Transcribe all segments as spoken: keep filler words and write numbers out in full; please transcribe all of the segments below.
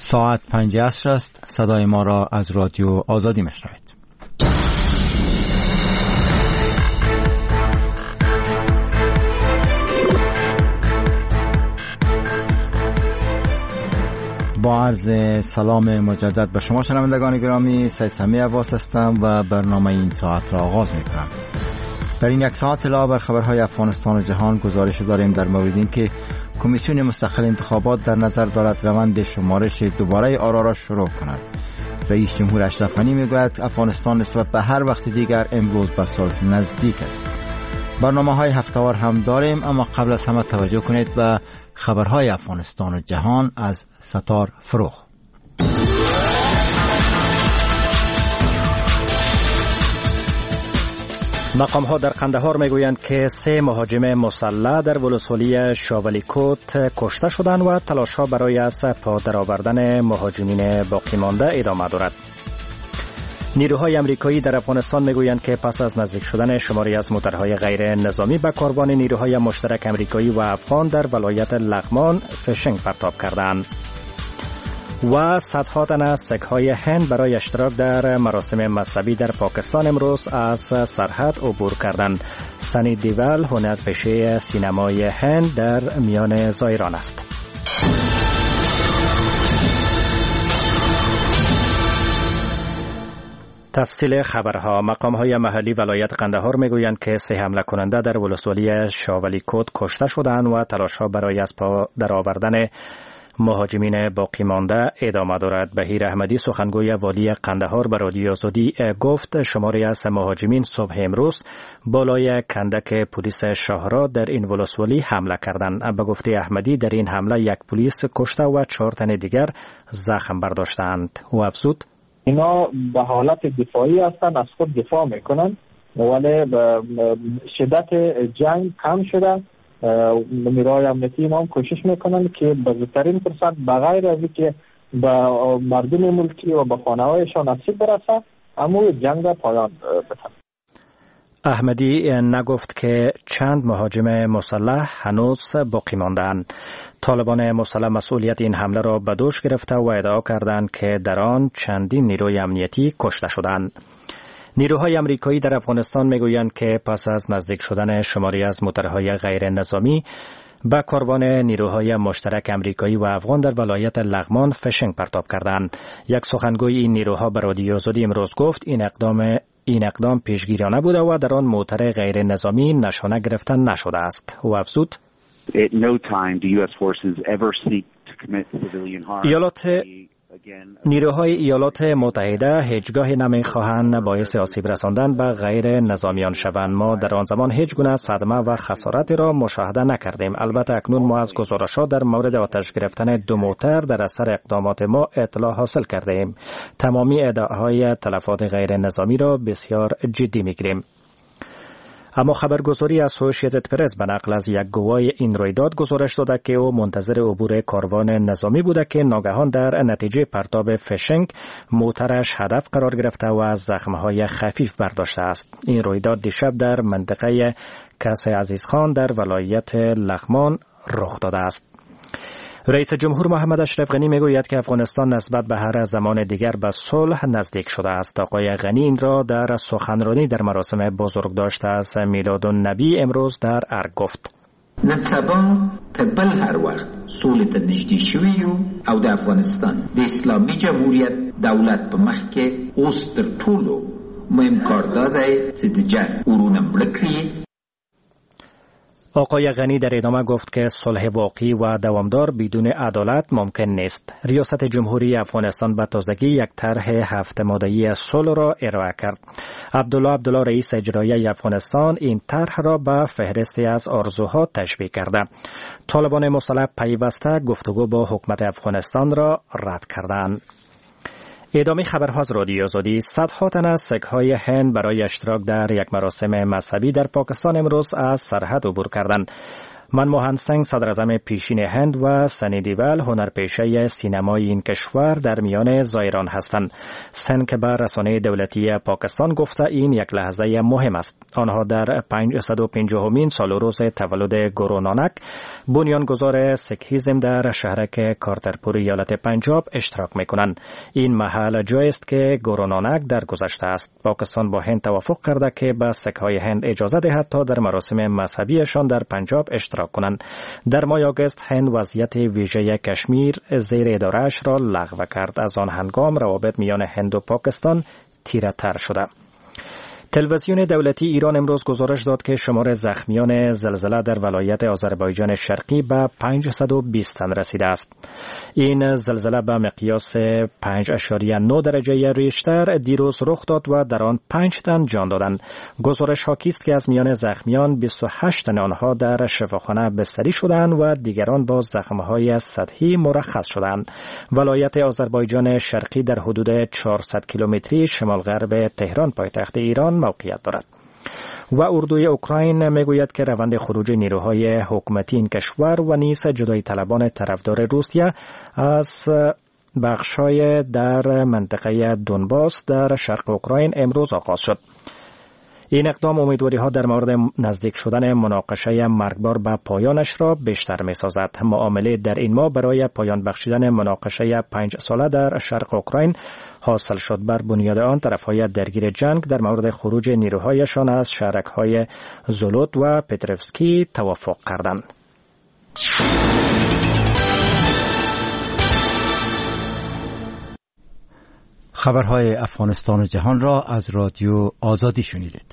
ساعت پنج عصر است. صدای ما را از رادیو آزادی میشنوید. با عرض سلام مجدد به شما شنوندگان گرامی، سید سمیع عباس هستم و برنامه این ساعت را آغاز میکنم. در این یک ساعت علاوه بر خبرهای افغانستان و جهان گزارش داریم در مورد این که کمیسیون مستقل انتخابات در نظر دارد روند شمارش دوباره آرا را شروع کند. رئیس جمهور اشرف غنی میگوید افغانستان نسبت به هر وقت دیگر امروز به صلح نزدیک است. برنامه‌های هفته‌وار هم داریم، اما قبل از همه توجه کنید به خبرهای افغانستان و جهان از ستار فروغ. مقام‌ها در قندهار میگویند که سه مهاجم مسلح در ولسوالی شاولیکوت کشته شدند و تلاش‌ها برای از پا درآوردن مهاجمین باقی مانده ادامه دارد. نیروهای امریکایی در افغانستان میگویند که پس از نزدیک شدن شماری از موترهای غیر نظامی به کاروان نیروهای مشترک امریکایی و افغان در ولایت لغمان فشنگ پرتاب کردند. و صدها تن از سک‌های هند برای اشتراک در مراسم مذهبی در پاکستان امروز از سرحد عبور کردند. سنی دیول هنرپیشه سینمای هند در میان زائران است. تفصیل خبرها. مقام‌های محلی ولایت قندهار میگویند که سه حمله کننده در ولسوالی شاولیکوت کشته شدند و تلاش‌ها برای از پا درآوردن مهاجمین باقی مانده ادامه دارد. بهیر احمدی سخنگوی والی قندهار به رادیو آزادی گفت شماری از مهاجمین صبح امروز بالای کندک پلیس شهرا در این ولسوالی حمله کردند. به گفته احمدی در این حمله یک پلیس کشته و چهار تن دیگر زخم برداشتند. او افزود اینا به حالت دفاعی هستند، از خود دفاع میکنن، ولی شدت جنگ کم شده. نیروهای امنیتی ما هم کوشش میکنن که به زودترین فرصت بغیر از اینکه به مردم ملکی و به خانه‌هایشان آسیب برسه اما جنگ را پایان بدن. احمدی نگفت که چند مهاجم مسلح هنوز باقی ماندند. طالبان مسلح مسئولیت این حمله را به دوش گرفته و ادعا کردند که در آن چندین نیروی امنیتی کشته شدند. نیروهای امریکایی در افغانستان میگویند که پس از نزدیک شدن شماری از موترهای غیر نظامی به کاروان نیروهای مشترک امریکایی و افغان در ولایت لغمان فشنگ پرتاب کردند. یک سخنگوی این نیروها به رادیو آزادی امروز گفت این اقدام این اقدام پیشگیرانه بوده و در آن موتر غیر نظامی نشانه گرفته نشده است. او افزود ایالات نیروهای ایالات متحده هیچگاه نمیخواهند باعث آسیب رساندن به غیر نظامیان شوند. ما در آن زمان هیچ گونه صدمه و خسارتی را مشاهده نکردیم. البته اکنون ما از گزارشات در مورد آتش گرفتن دو موتر در اثر اقدامات ما اطلاع حاصل کرده ایم. تمامی ادعاهای تلفات غیر نظامی را بسیار جدی میگیریم. اما خبرگزاری اسوسییتد پرس به نقل از یک گواه این رویداد گزارش داده که او منتظر عبور کاروان نظامی بوده که ناگهان در نتیجه پرتاب فشنگ موترش هدف قرار گرفته و از زخمهای خفیف برداشته است. این رویداد دیشب در منطقه کس عزیزخان در ولایت لغمان رخ داده است. رئیس جمهور محمد اشرف غنی میگوید که افغانستان نسبت به هر زمان دیگر به صلح نزدیک شده است. آقای غنی این را در سخنرانی در مراسم بزرگداشت از میلادالنبی امروز در ارگ گفت. نن سبا تر بل هر وخت صلح ته نږدې شوي یو او د افغانستان د اسلامي جمهوریت دولت په مخ کې اوس تر ټولو مهم کار دا دی چې د جنګ اورونه مړه کړي. آقای غنی در ادامه گفت که صلح واقعی و دوامدار بدون عدالت ممکن نیست. ریاست جمهوری افغانستان به تازگی یک طرح هفت ماده‌ای صلح را ارائه کرد. عبدالله عبدالله رئیس اجرایی افغانستان این طرح را به فهرستی از آرزوها تشبیه کرده. طالبان مسلح پیوسته گفتگو با حکومت افغانستان را رد کردند. ادامه خبرها از رادیو آزادی. صدها تن از سک‌های هند برای اشتراک در یک مراسم مذهبی در پاکستان امروز از سرحد عبور کردند. منموهن سنگ صدر اعظم پیشین هند و سنی دیول هنرپیشه سینمای این کشور در میان زایران هستند. سن که بر رسانه دولتی پاکستان گفته این یک لحظه مهم است. آنها در پانصد و پنجاهمین سال روز تولد گورو نانک بنیانگذار سیکهیزم در شهرک کارترپور ایالت پنجاب اشتراک میکنند. این محل جایی است که گورو نانک در گذشته است. پاکستان با هند توافق کرده که به سیک‌های هند اجازه دهد تا در مراسم مذهبیشان در پنجاب اشتراک کنند. در ماه آگوست هند وضعیت ویژه کشمیر زیر اداره‌اش را لغو کرد. از آن هنگام روابط میان هند و پاکستان تیره تر شده. تلویزیون دولتی ایران امروز گزارش داد که شمار زخمیان زلزله در ولایت آذربایجان شرقی به پانصد و بیست تن رسیده است. این زلزله به مقیاس پنج اشاریه نه درجه ریشتر دیروز رخ داد و در آن پنج تن جان دادند. گزارش حاکی است که از میان زخمیان بیست و هشت تن آنها در شفاخانه بستری شدند و دیگران با زخم‌های سطحی مرخص شدند. ولایت آذربایجان شرقی در حدود چهارصد کیلومتری شمال غرب تهران پایتخت ایران موقعیت دارد. و اردوی اوکراین میگوید که روند خروج نیروهای حکومتی این کشور و نیز جدایی طلبان طرفدار روسیه از بخش‌های در منطقه دونباس در شرق اوکراین امروز آغاز شد. این اقدام امیدواری‌ها در مورد نزدیک شدن مناقشه مرگبار به پایانش را بیشتر می‌سازد. معامله در این ماه برای پایان بخشیدن مناقشه پنج ساله در شرق اوکراین حاصل شد. بر بنیاد آن طرف‌های درگیر جنگ در مورد خروج نیروهایشان از شهرک‌های زولود و پتروفسکی توافق کردند. خبرهای افغانستان و جهان را از رادیو آزادی شنیدید.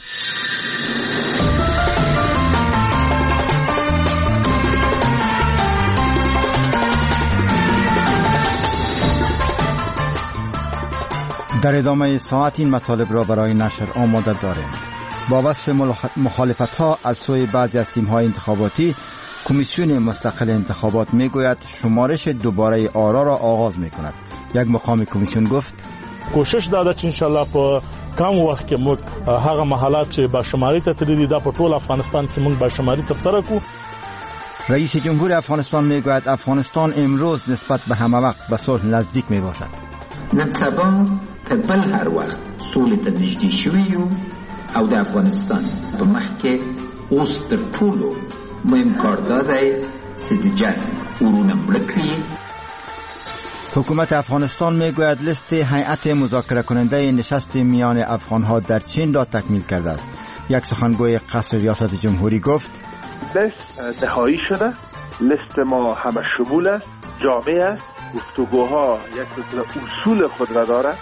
در ادامه ساعت این مطالب را برای نشر آماده داریم. با وصف مخالفت‌ها از سوی بعضی از تیم‌های انتخاباتی، کمیسیون مستقل انتخابات میگوید شمارش دوباره آرا را آغاز میکند. یک مقام کمیسیون گفت کوشش داده چې انشالله په کم وخت کې موږ هغه محلات چې با شماري ته تللي دا په ټول افغانستان کې موږ با شماري ترسره کړو. رئیس جمهور افغانستان میگوید افغانستان امروز نسبت به همه وقت به صلح نزدیک می باشد. نن سبا تر بل هر وخت سولې ته نږدې شوي یو او د افغانستان په مخ کې اوس تر ټولو مهم کار دا دی چې د جنګ اورونه مړه کړي. حکومت افغانستان میگوید لیست هیئت مذاکره کننده نشست میان افغانها در چین را تکمیل کرده است. یک سخنگوی قصر ریاست جمهوری گفت لیست نهایی شده، لیست ما همه شمول است، جامع است، گفتگوها یک سلسله اصول خود را دارد.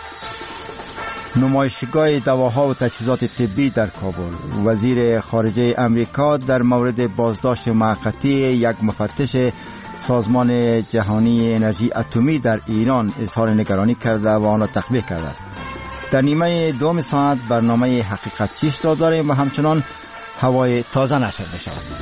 نمایشگاه دواها و تجهیزات طبی در کابل. وزیر خارجه امریکا در مورد بازداشت موقتی یک مفتش سازمان جهانی انرژی اتمی در ایران اظهار نگرانی کرده و آن را تقبیح کرده است. در نیمه دوم ساعت برنامه حقیقت چیست را داریم و همچنان هوای تازه نشر بشود.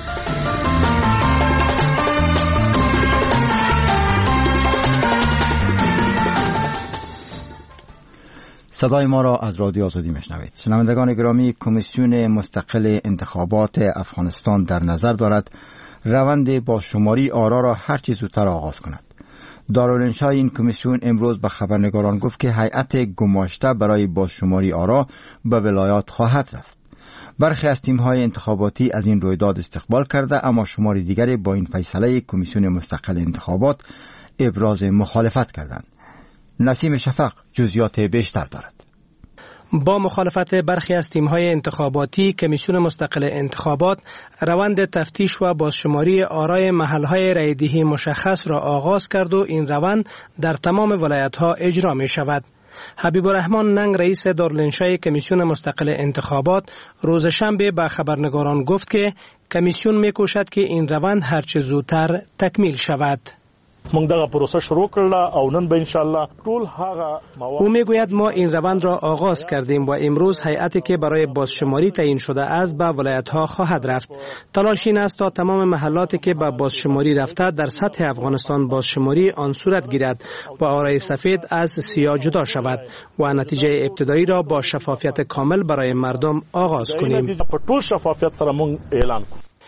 صدای ما را از رادیو آزادی میشنوید. شنوندگان گرامی، کمیسیون مستقل انتخابات افغانستان در نظر دارد روند بازشماری آرا را هر چه زودتر آغاز کند. دارالانشا این کمیسیون امروز به خبرنگاران گفت که هیئت گماشته برای بازشماری آرا به ولایات خواهد رفت. برخی از تیم‌های انتخاباتی از این رویداد استقبال کرده، اما شماری دیگری با این فیصله کمیسیون مستقل انتخابات ابراز مخالفت کردند. نسیم شفق جزئیات بیشتر دارد. با مخالفت برخی از تیم‌های انتخاباتی، کمیسیون مستقل انتخابات روند تفتیش و بازشماری آرای محل‌های رایدهی مشخص را آغاز کرد و این روند در تمام ولایت‌ها اجرا می‌شود. حبیب الرحمن ننگ رئیس دارالانشای کمیسیون مستقل انتخابات روز شنبه به خبرنگاران گفت که کمیسیون می‌کوشد که این روند هرچه زودتر تکمیل شود. موږ دغه پروسه شروع کړل او نن به ان شاء الله ټول هغه او میگوید ما این روند را آغاز کردیم و امروز هیئتی که برای بازشماری تعیین شده است به ولایت‌ها خواهد رفت. تلاش این است تا تمام محلاتی که به بازشماری رفته در سطح افغانستان بازشماری آن صورت گیرد و آرای سفید از سیاه جدا شود و نتیجه ابتدایی را با شفافیت کامل برای مردم آغاز کنیم. په ټول شفافیت سره موږ اعلان کوو.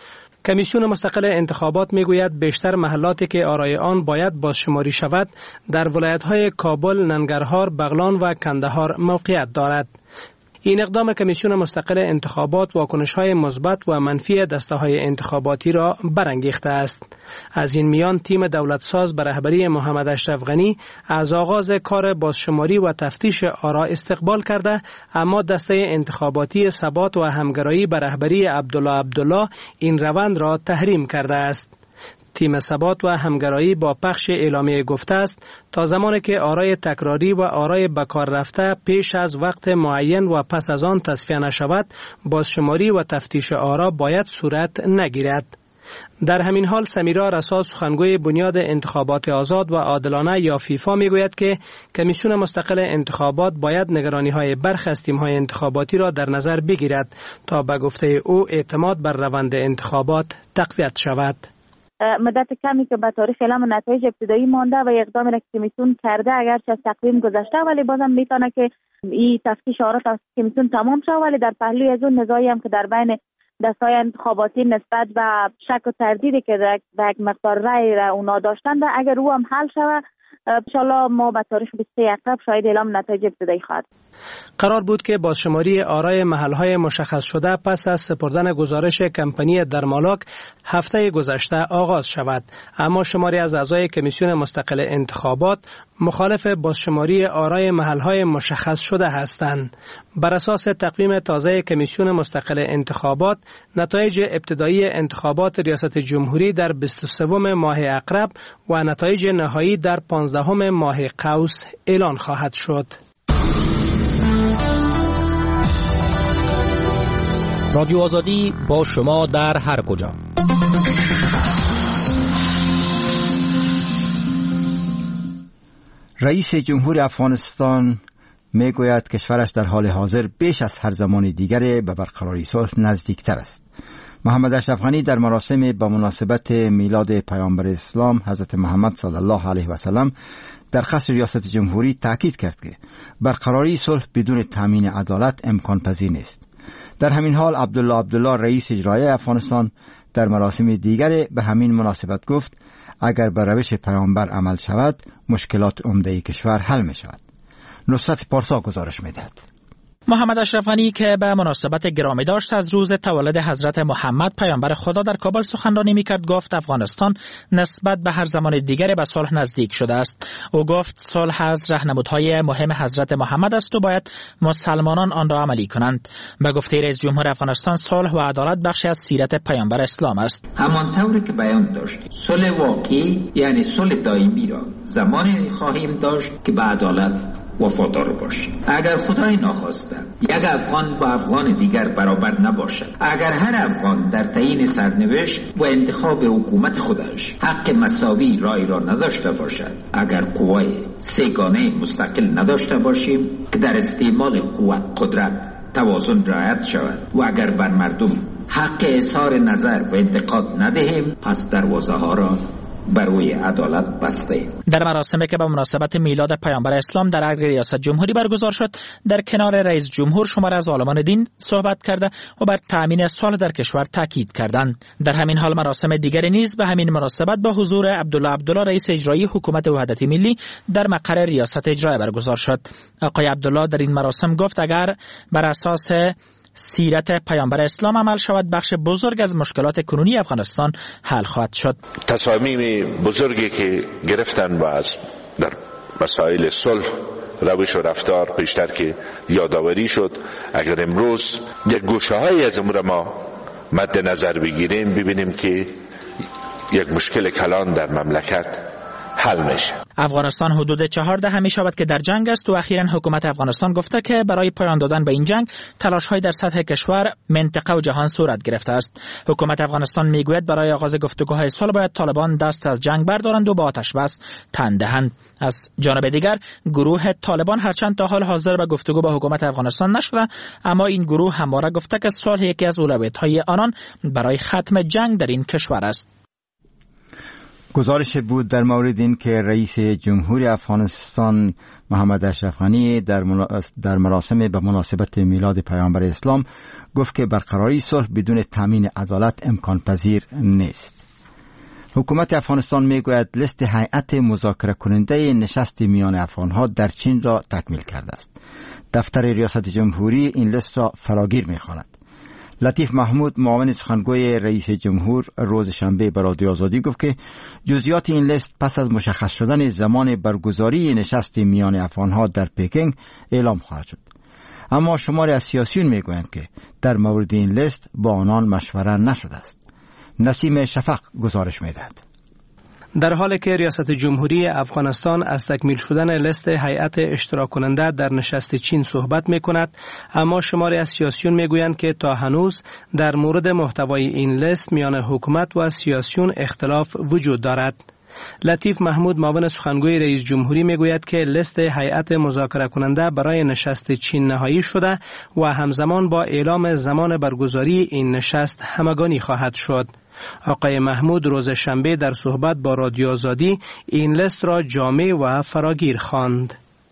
کمیسیون مستقل انتخابات میگوید بیشتر محلاتی که آرای آن باید بازشماری شود در ولایت‌های کابل، ننگرهار، بغلان و کندهار موقعیت دارد. این اقدام کمیسیون مستقل انتخابات واکنش‌های مثبت و منفی دسته‌های انتخاباتی را برانگیخته است. از این میان تیم دولتساز به رهبری محمد اشرف غنی از آغاز کار بازشماری و تفتیش آرا استقبال کرده، اما دسته انتخاباتی ثبات و همگرایی به رهبری عبدالله عبدالله این روند را تحریم کرده است. تیم ثبات و همگرایی با پخش اعلامیه گفته است تا زمانی که آرای تکراری و آرای بکار رفته پیش از وقت معین و پس از آن تصفیه نشود، بازشماری و تفتیش آرا باید صورت نگیرد. در همین حال سمیرا رسا، سخنگوی بنیاد انتخابات آزاد و عادلانه یا فیفا میگوید که کمیسیون مستقل انتخابات باید نگرانی‌های برخی از تیم‌های انتخاباتی را در نظر بگیرد تا به گفته او اعتماد بر روند انتخابات تقویت شود. مدت کمی که به تاریخ اعلام نتایج ابتدایی مانده و اقدامی را که کمیسیون کرده اگرچه از تقویم گذشته، ولی بازم میتونه که این تفتیش آرا از کمیسیون تمام شود، ولی در پهلوی از اون نزاعی هم که در بین دستای انتخاباتی نسبت به شک و تردیدی که در یک مقدار رأی را اونا داشتند، اگر او هم حل شود انشالله ما به تاریخ بیست و سوم اکتبر شاید اعلام نتایج ابتدایی خواهد. قرار بود که بازشماری آرای محلهای مشخص شده پس از سپردن گزارش کمپانی درمالاک هفته گذشته آغاز شود، اما شماری از اعضای کمیسیون مستقل انتخابات مخالف بازشماری آرای محلهای مشخص شده هستند. بر اساس تقویم تازه کمیسیون مستقل انتخابات، نتایج ابتدایی انتخابات ریاست جمهوری در بیست و سوم ماه عقرب و نتایج نهایی در پانزدهم ماه قوس اعلان خواهد شد. رادیو آزادی با شما در هر کجا. رئیس جمهور افغانستان میگوید کشورش در حال حاضر بیش از هر زمان دیگر به برقراری صلح نزدیکتر است. محمد اشرف غنی در مراسم به مناسبت میلاد پیامبر اسلام حضرت محمد صلی الله علیه و سلم در قصر ریاست جمهوری تاکید کرد که برقراری صلح بدون تامین عدالت امکان پذیر نیست. در همین حال عبدالله عبدالله رئیس اجرایی افغانستان در مراسم دیگر به همین مناسبت گفت اگر به روش پیامبر عمل شود مشکلات عمده کشور حل می شود. نصرت پارسا گزارش می دهد. محمد اشرف غنی که به مناسبت گرامی داشت از روز تولد حضرت محمد پیامبر خدا در کابل سخنرانی میکرد، گفت افغانستان نسبت به هر زمان دیگری به صلح نزدیک شده است. او گفت صلح از راهنمودهای مهم حضرت محمد است و باید مسلمانان آن را عملی کنند. به گفته رئیس جمهور افغانستان صلح و عدالت بخشی از سیرت پیامبر اسلام است. همانطوری که بیان داشت صلح واقعی یعنی صلح دائمی را زمانی خواهیم داشت که به عدالت وفادار باشیم. اگر خدای ناخواسته یک افغان با افغان دیگر برابر نباشد، اگر هر افغان در تعیین سرنوشت و انتخاب حکومت خودش حق مساوی رای را نداشته باشد، اگر قوای سه‌گانه مستقل نداشته باشیم که در استعمال قوت قدرت توازن رعایت شود و اگر بر مردم حق اظهار نظر و انتقاد ندهیم، پس دروازه ها را برای عدالت بسته. در مراسمی که به مناسبت میلاد پیامبر اسلام در اردر ریاست جمهوری برگزار شد، در کنار رئیس جمهور شمار از عالمان دین صحبت کرده و بر تأمین صلح در کشور تاکید کردند. در همین حال مراسم دیگری نیز به همین مناسبت با حضور عبدالله عبدالله رئیس اجرایی حکومت وحدت ملی در مقر ریاست اجرایی برگزار شد. آقای عبدالله در این مراسم گفت اگر بر اساس سیرت پیامبر اسلام عمل شود، بخش بزرگ از مشکلات کنونی افغانستان حل خواهد شد. تصامیم بزرگی که گرفتن و از در مسائل صلح روش و رفتار پیشتر که یادآوری شد، اگر امروز یک گوشه‌های از امور ما مد نظر بگیریم، ببینیم که یک مشکل کلان در مملکت حل میشه. افغانستان حدود چهارده می شود که در جنگ است و اخیراً حکومت افغانستان گفته که برای پایان دادن به این جنگ تلاش‌های در سطح کشور، منطقه و جهان صورت گرفته است. حکومت افغانستان میگوید برای آغاز گفتگوهای صلح باید طالبان دست از جنگ بردارند و با آتش بس تن دهند. از جانب دیگر گروه طالبان هرچند تا حال حاضر به گفتگو با حکومت افغانستان نشده، اما این گروه همواره گفته که صلح یکی از اولویت‌های آنان برای ختم جنگ در این کشور است. گزارش بود در مورد این که رئیس جمهور افغانستان محمد اشرف غنی در در مراسم به مناسبت میلاد پیامبر اسلام گفت که برقراری صلح بدون تامین عدالت امکان پذیر نیست. حکومت افغانستان میگوید لیست هیئت مذاکره کننده نشست میان افغانها در چین را تکمیل کرده است. دفتر ریاست جمهوری این لیست را فراگیر می‌خواند. لطیف محمود معاون سخنگوی رئیس جمهور روز شنبه به رادیو آزادی گفت که جزئیات این لیست پس از مشخص شدن زمان برگزاری نشست میان افغانها در پکینگ اعلام خواهد شد. اما شماری از سیاسیون میگویند که در مورد این لیست با آنان مشوره نشده است. نسیم شفق گزارش میدهد. در حالی که ریاست جمهوری افغانستان از تکمیل شدن لیست هیئت اشتراک کننده در نشست چین صحبت می کند، اما شماری از سیاسیون می گویند که تا هنوز در مورد محتوای این لیست میان حکومت و سیاسیون اختلاف وجود دارد. لطیف محمود معاون سخنگوی رئیس جمهوری میگوید که لیست هیئت مذاکره کننده برای نشست چین نهایی شده و همزمان با اعلام زمان برگزاری این نشست همگانی خواهد شد. آقای محمود روز شنبه در صحبت با رادیو آزادی این لیست را جامع و فراگیر خواند.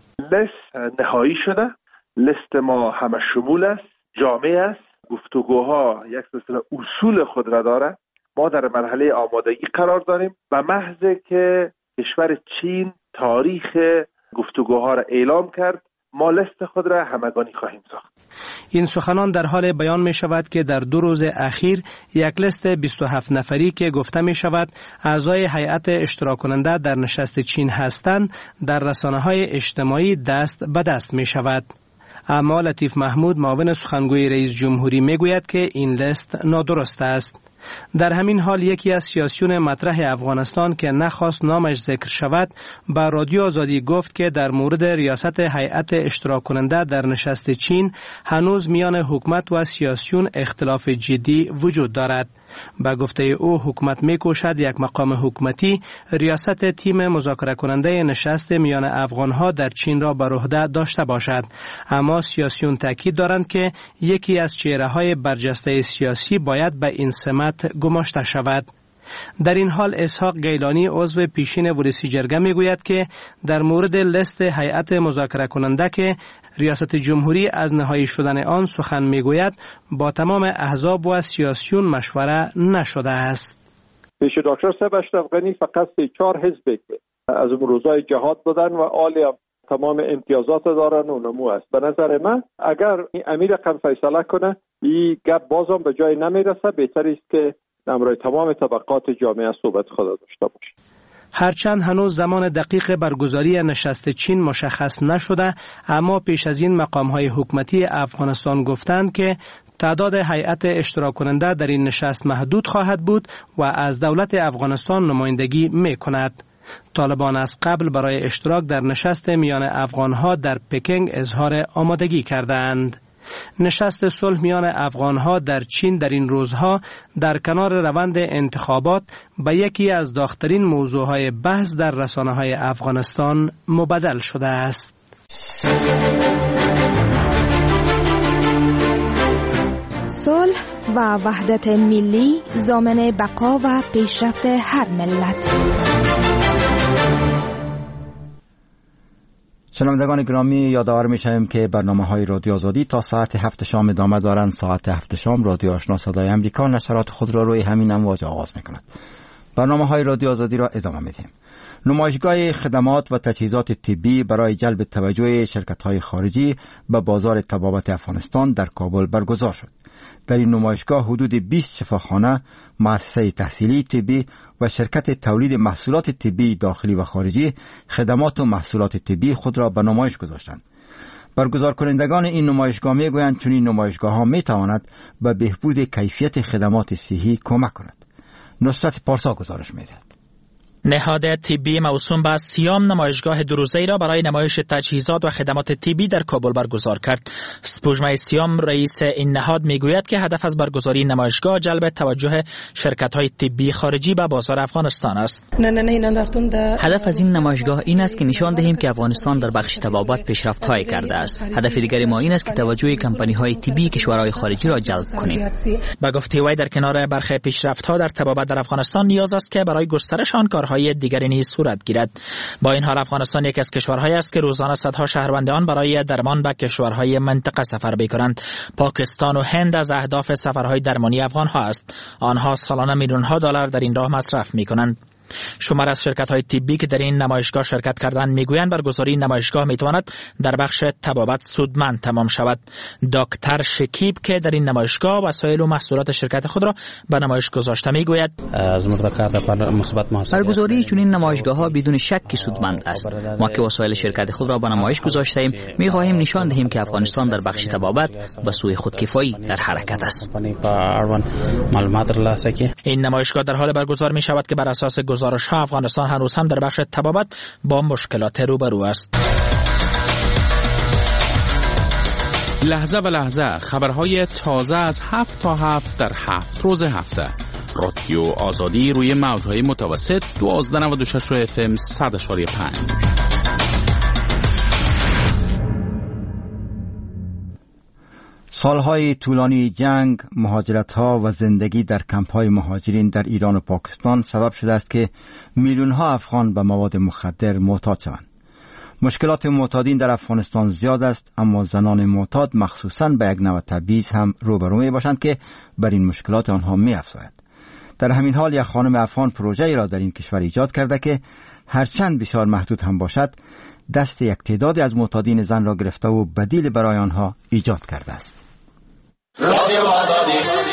لیست نهایی شده، لیست ما همه شمول است، جامع است، گفتگوها یک سلسله اصول خود را دارد. ما در مرحله آمادگی قرار داریم و محض که کشور چین تاریخ گفتگوها را اعلام کرد، ما لیست خود را همگانی خواهیم ساخت. این سخنان در حال بیان می شود که در دو روز اخیر یک لیست بیست و هفت نفری که گفته می شود اعضای هیئت اشتراک کننده در نشست چین هستند در رسانه‌های اجتماعی دست به دست می شود. اما لطیف محمود معاون سخنگوی رئیس جمهوری می گوید که این لیست نادرست است. در همین حال یکی از سیاسیون مطرح افغانستان که نخواست نامش ذکر شود با رادیو آزادی گفت که در مورد ریاست هیئت اشتراک کننده در نشست چین هنوز میان حکومت و سیاسیون اختلاف جدی وجود دارد. با گفته او حکومت میکوشد یک مقام حکومتی ریاست تیم مذاکره کننده نشست میان افغانها در چین را بر عهده داشته باشد، اما سیاسیون تاکید دارند که یکی از چهره‌های برجسته سیاسی باید به این سمت گماشته شود. در این حال اسحاق گیلانی عضو پیشین ورسی جرگه میگوید که در مورد لیست هیئت مذاکره کننده که ریاست جمهوری از نهایی شدن آن سخن میگوید با تمام احزاب و سیاسیون مشوره نشده است. پیش دکتر صاحب اشرف غنی فقط سه چهار حزب از روزای جهاد بودن و عالی تمام امتیازات دارن و نمو است. به نظر من اگر این امیر قم فیصله کنه این گپ بازم به جای نمیرسه، بهتر است که امروی تمام طبقات جامعه صحبت خود داشته باشه. هرچند هنوز زمان دقیق برگزاری نشست چین مشخص نشده، اما پیش از این مقام‌های حکومتی افغانستان گفتند که تعداد هیئت اشتراک کننده در این نشست محدود خواهد بود و از دولت افغانستان نمایندگی می‌کند. طالبان از قبل برای اشتراک در نشست میان افغانها در پکینگ اظهار آمادگی کردند. نشست صلح میان افغانها در چین در این روزها در کنار روند انتخابات به یکی از داغ‌ترین موضوعهای بحث در رسانه‌های افغانستان مبدل شده است. صلح و وحدت ملی ضامن بقا و پیشرفت هر ملت. شنوندگان گرامی، یادآور می‌شویم که برنامه‌های رادیو آزادی تا ساعت هفت شام ادامه دارند. ساعت هفت شام رادیو آشنا صدای امریکا نشرات خود را روی همین امواج آغاز می‌کند. برنامه‌های رادیو آزادی را ادامه می‌دهیم. نمایشگاه خدمات و تجهیزات طبی برای جلب توجه شرکت‌های خارجی به بازار طبابت افغانستان در کابل برگزار شد. در این نمایشگاه حدود بیست شفاخانه، مؤسسه تحصیلی طبی و شرکت تولید محصولات طبی داخلی و خارجی خدمات و محصولات طبی خود را به نمایش گذاشتند. برگزار کنندگان این نمایشگاه میگویند چنین نمایشگاه‌ها میتواند به بهبود کیفیت خدمات صحی کمک کند. نصرت پارسا گزارش میدهد. نهاد طبی موسوم به سیام نمایشگاه دو روزه‌ای را برای نمایش تجهیزات و خدمات طبی در کابل برگزار کرد. سپوږمۍ سیام رئیس این نهاد میگوید که هدف از برگزاری نمایشگاه جلب توجه شرکت‌های طبی خارجی به بازار افغانستان است. هدف از این نمایشگاه این است که نشان دهیم که افغانستان در بخش طبابت پیشرفت‌هایی کرده است. هدف دیگری ما این است که توجه کمپانی‌های طبی کشورهای خارجی را جلب کنیم. با گفته وی در کنار برخی پیشرفت‌ها در طبابت در افغانستان نیاز است که برای گسترش آن کارهای کشورهای دیگری نیز صورت گیرد. با این حال افغانستان یک از کشورهایی است که روزانه صدها شهروند آن برای درمان به کشورهای منطقه سفر می‌کنند. پاکستان و هند از اهداف سفرهای درمانی افغان‌ها است. آنها سالانه میلیون‌ها دلار در این راه مصرف می‌کنند. شمار از شرکت‌های طبی که در این نمایشگاه شرکت کردند میگویند برگزاری این نمایشگاه میتواند در بخش طبابت سودمند تمام شود. دکتر شکیب که در این نمایشگاه وسایل و محصولات شرکت خود را به نمایش گذاشته میگوید برگزاری چنین نمایشگاه‌ها بدون شک سودمند است. ما که وسایل شرکت خود را به نمایش گذاشتیم می‌خواهیم نشان دهیم که افغانستان در بخش طبابت به سوی خودکفایی در حرکت است. این نمایشگاه در حال برگزار می‌شود که بر اساس گزارش ها افغانستان هنوز هم در بخش طبابت با مشکلات روبرو است. لحظه به لحظه خبرهای تازه از هفت تا هفت در هفت روز هفته. رادیو آزادی روی موجهای متوسط دوازده نود و شش اف ام صد اشاری پنج. سالهای طولانی جنگ، مهاجرت‌ها و زندگی در کمپ‌های مهاجرین در ایران و پاکستان سبب شده است که میلیون‌ها افغان به مواد مخدر معتاد شوند. مشکلات معتادین در افغانستان زیاد است، اما زنان معتاد مخصوصاً به یک نوع تبعیض هم روبرو می‌باشند که بر این مشکلات آنها می‌افزاید. در همین حال یک خانم افغان پروژه‌ای را در این کشور ایجاد کرده که هرچند بسیار محدود هم باشد، دست یک تعدادی از معتادین زن را گرفته و بدیل برای آنها ایجاد کرده است. رادیو آزادی.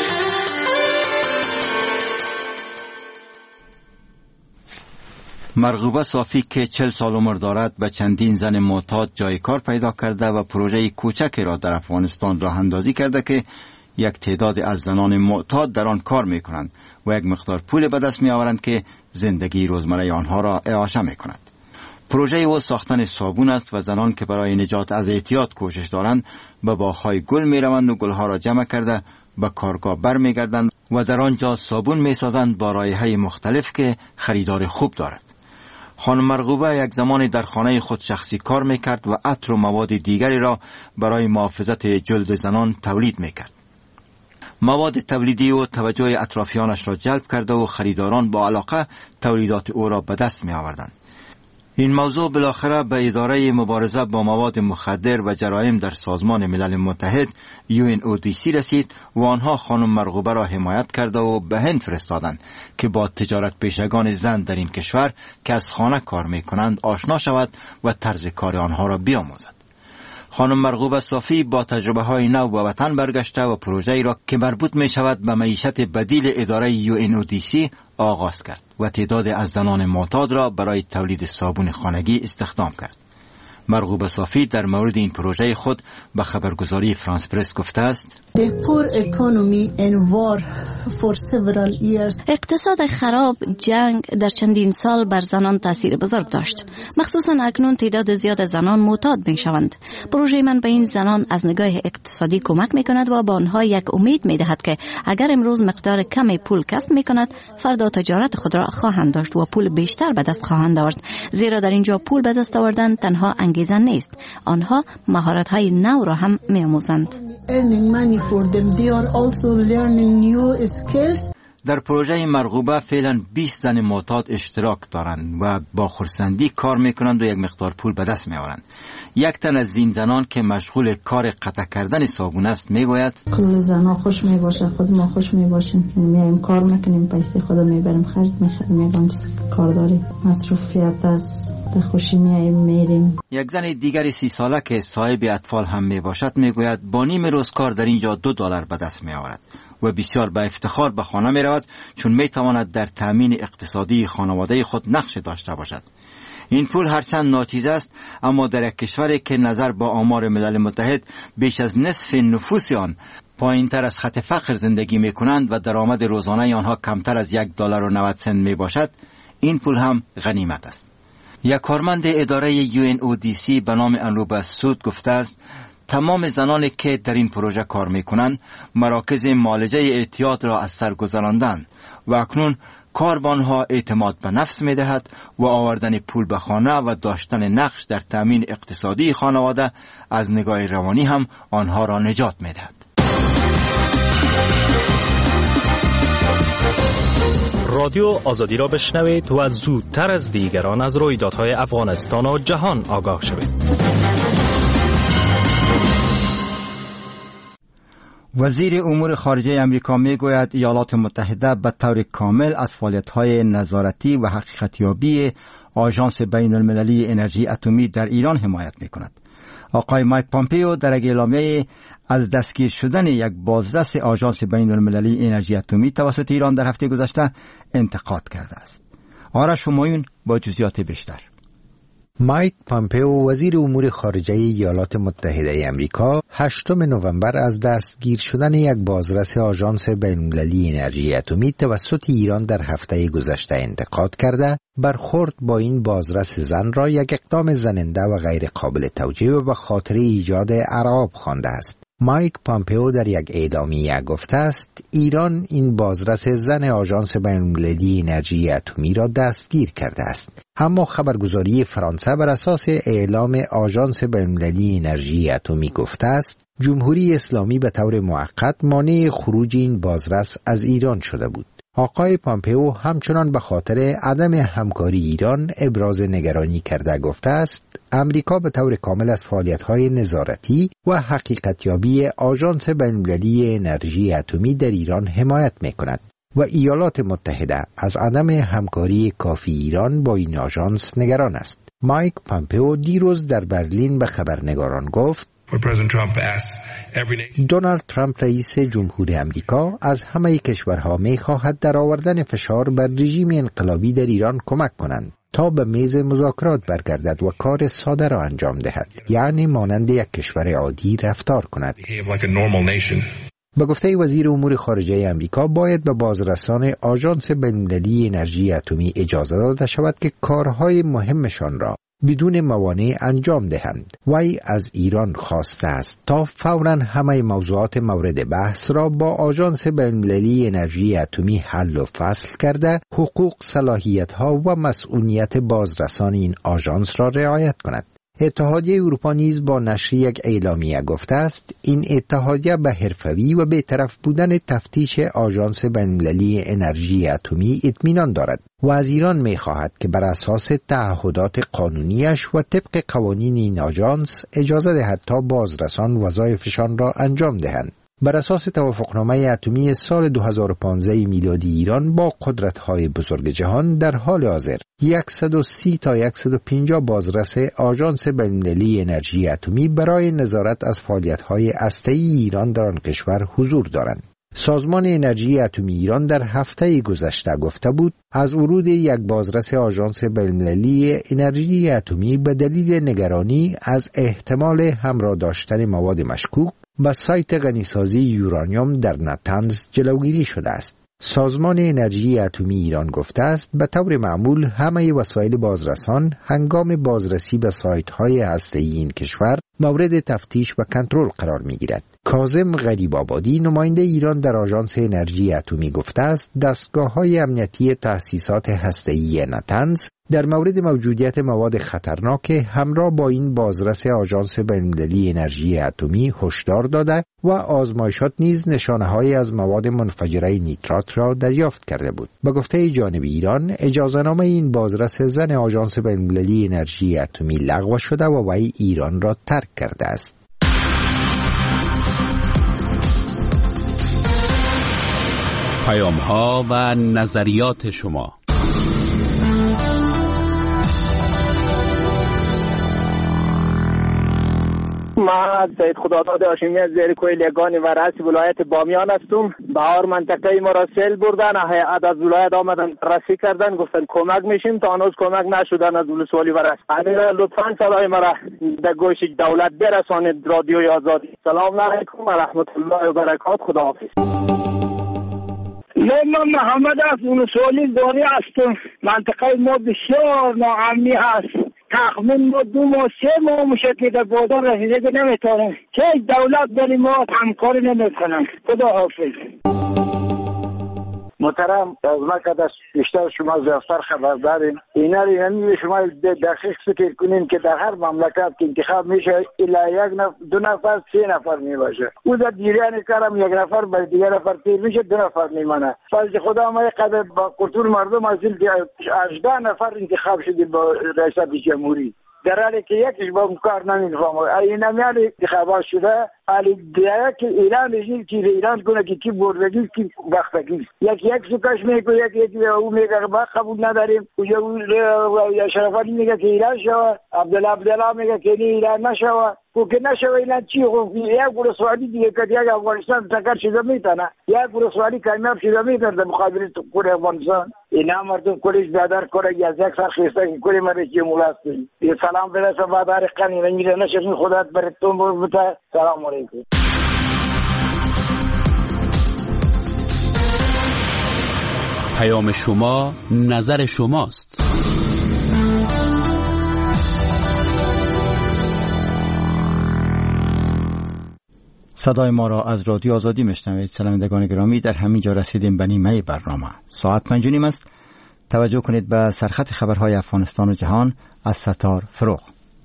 مرغوبه صافی که چل سال عمر دارد به چندین زن معتاد جای کار پیدا کرده و پروژه کوچکی را در افغانستان راه اندازی کرده که یک تعداد از زنان معتاد در آن کار می کنند و یک مقدار پول به دست می آورند که زندگی روزمره آنها را اعاشه می کند. پروژه او ساختن صابون است و زنان که برای نجات از اعتیاد کوشش دارند به باغ‌های گل می روند و گلها را جمع کرده به کارگاه بر می گردند و در آنجا صابون می سازند با رایحه مختلف که خریدار خوب دارد. خانم مرغوبه یک زمانی در خانه خود شخصی کار می کرد و عطر و مواد دیگری را برای محافظت جلد زنان تولید می کرد. مواد تولیدی و توجه اطرافیانش را جلب کرده و خریداران با علاقه تولیدات او را به دست می آوردند. این موضوع بالاخره به اداره مبارزه با مواد مخدر و جرایم در سازمان ملل متحد یو ان او دی سی رسید و آنها خانم مرغوبه را حمایت کرده و به هند فرستادند که با تجارت پیشگان زن در این کشور که از خانه کار می کنند آشنا شود و طرز کار آنها را بیاموزد. خانم مرغوبه صافی با تجربه های نو به وطن برگشته و پروژه‌ای را که مربوط می شود به معیشت بدیل اداره یو ان او دی سی آغاز کرد و تعداد از زنان معتاد را برای تولید صابون خانگی استخدام کرد. مرغوبه صافی در مورد این پروژه خود به خبرگزاری فرانس پرس گفته است: اقتصاد خراب، جنگ در چندین سال بر زنان تاثیر بزرگ داشت. مخصوصا اکنون تعداد زیاد از زنان معتاد می شوند. پروژه من به این زنان از نگاه اقتصادی کمک می کند و به آنها یک امید می دهد که اگر امروز مقدار کمی پول کسب می کند، فردا تجارت خود را خواهند داشت و پول بیشتر به دست خواهند آورد. زیرا در اینجا پول به دست آوردن تنها انگیزه نیست، آنها مهارت های نو را هم می آموزند. در پروژه مرغوبه فعلا بیست زن معتاد اشتراک دارند و با خرسندی کار میکنند و یک مقدار پول به دست میآورند. یک تن از این زنان که مشغول کار قطع کردن صابون است میگوید: کل زنا خوش میباشه، خود ما خوش میباشیم که میایم کار میکنیم، پیسه خود میبریم خرج میخریم، میگم کار داریم، مصروفیت است، به خوشی میایم میریم. یک زن دیگری سی ساله که صاحب اطفال هم میباشد میگوید با نیم روز کار در اینجا دو دلار به دست میآورد و بسیار با افتخار به خانه می رود چون می تواند در تامین اقتصادی خانواده خود نقش داشته باشد. این پول هرچند ناچیز است، اما در یک کشوری که نظر با آمار ملل متحد بیش از نصف نفوس آن پایین تر از خط فقر زندگی می کنند و درآمد روزانه آنها کمتر از یک دلار و نود سنت می باشد، این پول هم غنیمت است. یک کارمند اداره یو ان او دی سی به نام انروبه سود گفته است: تمام زنانی که در این پروژه کار میکنند مراکز معالجه اعتیاد را از سر گذراندند و اکنون کار به آنها اعتماد به نفس میدهد و آوردن پول به خانه و داشتن نقش در تامین اقتصادی خانواده از نگاه روانی هم آنها را نجات میدهد. رادیو آزادی را بشنوید و زودتر از دیگران از رویدادهای افغانستان و جهان آگاه شوید. وزیر امور خارجه امریکا می گوید ایالات متحده به طور کامل از فعالیت‌های نظارتی و حقیقتیابی آژانس بین المللی انرژی اتمی در ایران حمایت می کند. آقای مایک پامپیو در یک اعلامیه از دستگیر شدن یک بازرس آژانس بین المللی انرژی اتمی توسط ایران در هفته گذشته انتقاد کرده است. آرش همایون با جزئیات بیشتر. مایک پامپیو وزیر امور خارجه ایالات متحده آمریکا هشتم نوامبر از دستگیر شدن یک بازرس آژانس بین‌المللی انرژی اتمی توسط ایران در هفته گذشته انتقاد کرده، برخورد با این بازرس زن را یک اقدام زننده و غیر قابل توجیه و به خاطر ایجاد ارعاب خوانده است. مایک پامپیو در یک اعلامیه گفته است ایران این بازرس زن آژانس بین‌المللی انرژی اتمی را دستگیر کرده است. اما خبرگزاری فرانسه بر اساس اعلام آژانس بین‌المللی انرژی اتمی گفته است جمهوری اسلامی به طور موقت مانع خروج این بازرس از ایران شده بود. آقای پامپیو همچنان به خاطر عدم همکاری ایران ابراز نگرانی کرده گفته است امریکا به طور کامل از فعالیت‌های نظارتی و حقیقتیابی آژانس بین‌المللی انرژی اتمی در ایران حمایت می‌کند و ایالات متحده از عدم همکاری کافی ایران با این آژانس نگران است. مایک پامپیو دیروز در برلین به خبرنگاران گفت دونالد ترامپ رئیس جمهور امریکا از همه کشورها می‌خواهد در آوردن فشار بر رژیم انقلابی در ایران کمک کنند تا به میز مذاکرات برگردد و کار ساده را انجام دهد، یعنی مانند یک کشور عادی رفتار کند. به گفته وزیر امور خارجه امریکا باید به بازرسان آژانس بین‌المللی انرژی اتمی اجازه داده شود که کارهای مهمشان را بدون موانع انجام دهند. وی از ایران خواسته است تا فوراً همه موضوعات مورد بحث را با آژانس بین‌المللی انرژی اتمی حل و فصل کرده، حقوق، صلاحیت‌ها و مسئولیت بازرسان این آژانس را رعایت کند. اتحادیه اروپا نیز با نشر یک اعلامیه گفته است این اتحادیه به حرفه‌ای و بی‌طرف بودن تفتیش آژانس بین‌المللی انرژی اتمی اطمینان دارد و از ایران می‌خواهد که بر اساس تعهدات قانونیش و طبق قوانین این آژانس اجازه دهد تا بازرسان وظایفشان را انجام دهند. بر اساس توافقنامه اتمی سال دو هزار و پانزده میلادی ایران با قدرت‌های بزرگ جهان در حال حاضر صد و سی تا صد و پنجاه بازرس آژانس بین‌المللی انرژی اتمی برای نظارت از فعالیت‌های هسته‌ای ایران در آن کشور حضور دارند. سازمان انرژی اتمی ایران در هفته گذشته گفته بود از ورود یک بازرس آژانس بین‌المللی انرژی اتمی به دلیل نگرانی از احتمال همراه داشتن مواد مشکوک به سایت غنیسازی یورانیوم در نتنز جلوگیری شده است. سازمان انرژی اتمی ایران گفته است به طور معمول همه وسایل بازرسان هنگام بازرسی به سایت‌های هسته‌ای این کشور مورد تفتیش و کنترل قرار می‌گیرد. کاظم غریب‌آبادی نماینده ایران در آژانس انرژی اتمی گفته است دستگاه‌های امنیتی تأسیسات هسته‌ای نتنز در مورد موجودیت مواد خطرناک همراه با این بازرس آژانس بین‌المللی انرژی اتمی هشدار داده و آزمایشات نیز نشانه‌هایی از مواد منفجره نیترات را دریافت کرده بود. به گفته جانب ایران اجازه‌نامه این بازرس زن آژانس بین‌المللی انرژی اتمی لغو شده و وی ایران را ترک کرده است. پیام‌ها و نظریات شما. ما سید خداداد هاشمی از زیر کوه لگانی و رأس ولایت بامیان هستم. بهار منطقه ما را سیل بردن، هیئت از ولایت آمدن رسی کردن، گفتن کمک میشیم، تا هنوز کمک نشدن از ولسوالی و رس. امیر لطفاً صدای ما را در گوش دولت برسانید. رادیوی آزادی. سلام علیکم و رحمت الله و برکاته. خداحافظ. من محمد از ولسوالی داری هستم. منطقه ما بسیار ناامنی هست. تقریبا ما دو ماه سه ماه میشه که در بازار رسیدگی نمیتونیم. چه دولت داری ما همکاری نمیکنن. خدا حافظ. محترم از مکه بیشتر شما زیادتر خبر دارین. اینا یعنی شما دقیق فکر کنین که در هر مملکت که انتخاب میشه الا یک نفر دو نفر سه نفر میباشه. او در دیران کارم یک نفر بر دیگر نفر تیر میشه دو نفر میمانه. فضل خدا ما قدر با کلتور مردم از این هجده نفر انتخاب شدیم با ریاست جمهوری. در حالی که یکیش با اون کار نمیفهمه. این همیان انتخابات شده حالی دیگه که ایران میگه که ایران کنه که کی بردگی کی بختگی یک یک سوکش میگه یک یک او میگه با قبول نداریم و یا شرفانی میگه که ایران شوه عبدالله عبدالله میگه که ایران نشوه و که نشوه ایران چی خب یک ورسوالی دیگه که یک افغانستان تکر شده میتونه یک ورسوالی کامیاب شده میتونه در مقابل کل افغانستان. اینا مردم کلیش بیادر کنه از یک سر خیسته که کلی مرد که مولاستی یه سلام برسه بادار قنی نمیره نشه خودت برتون بوده. سلام علیکم. پیام شما نظر شماست. صدای ما را از رادیو آزادی میشنوید. شنوندگان گرامی، در همین جا رسیدیم به نیمه برنامه. ساعت پنج و نیم است. توجه کنید به سرخط خبرهای افغانستان و جهان از ستار فروغ.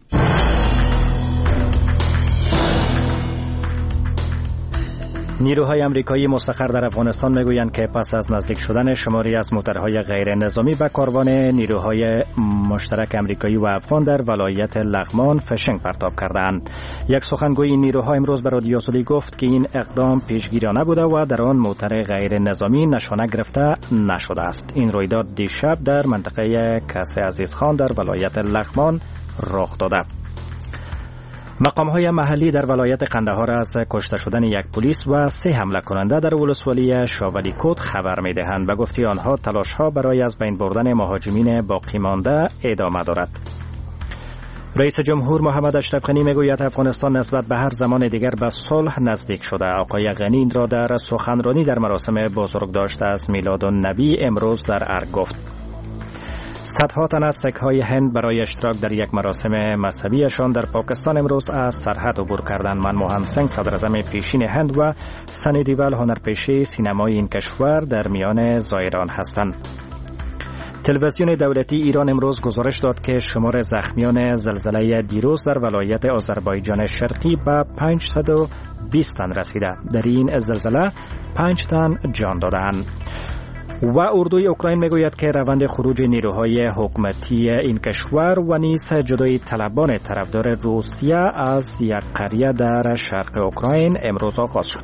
نیروهای آمریکایی مستقر در افغانستان میگویند که پس از نزدیک شدن شماری از موترهای غیر نظامی به کاروان نیروهای مشترک آمریکایی و افغان در ولایت لغمان فشنگ پرتاب کردند. یک سخنگوی نیروها امروز به رادیو آزادی گفت که این اقدام پیشگیرانه بوده و در آن موتر غیر نظامی نشانه گرفته نشده است. این رویداد دیشب در منطقه کس عزیز خان در ولایت لغمان رخ داده. مقام‌های محلی در ولایت قندهار از کشته شدن یک پلیس و سه حمله کننده در ولسوالی شاولی کود خبر می‌دهند. به گفته آنها تلاش‌ها برای از بین بردن مهاجمین باقی مانده ادامه دارد. رئیس جمهور محمد اشرف غنی میگوید افغانستان نسبت به هر زمان دیگر به صلح نزدیک شده. آقای غنی این را در سخنرانی در مراسم بزرگداشت از میلادالنبی امروز در ارگ گفت. صدها تن از سک‌های هند برای اشتراک در یک مراسم مذهبیشان در پاکستان امروز از سرحد عبور کردند. منموهن سنگ صدراعظم پیشین هند و سنی دیول هنرپیشه سینمای این کشور در میان زائران هستند. تلویزیون دولتی ایران امروز گزارش داد که شمار زخمیان زلزله دیروز در ولایت آذربایجان شرقی به پانصد و بیست تن رسیده. در این زلزله پنج تن جان دادند. و اردوی اوکراین میگوید که روند خروج نیروهای حکومتی این کشور و نیز جدای طلبان طرفدار روسیه از یک قریه در شرق اوکراین امروز آغاز شد.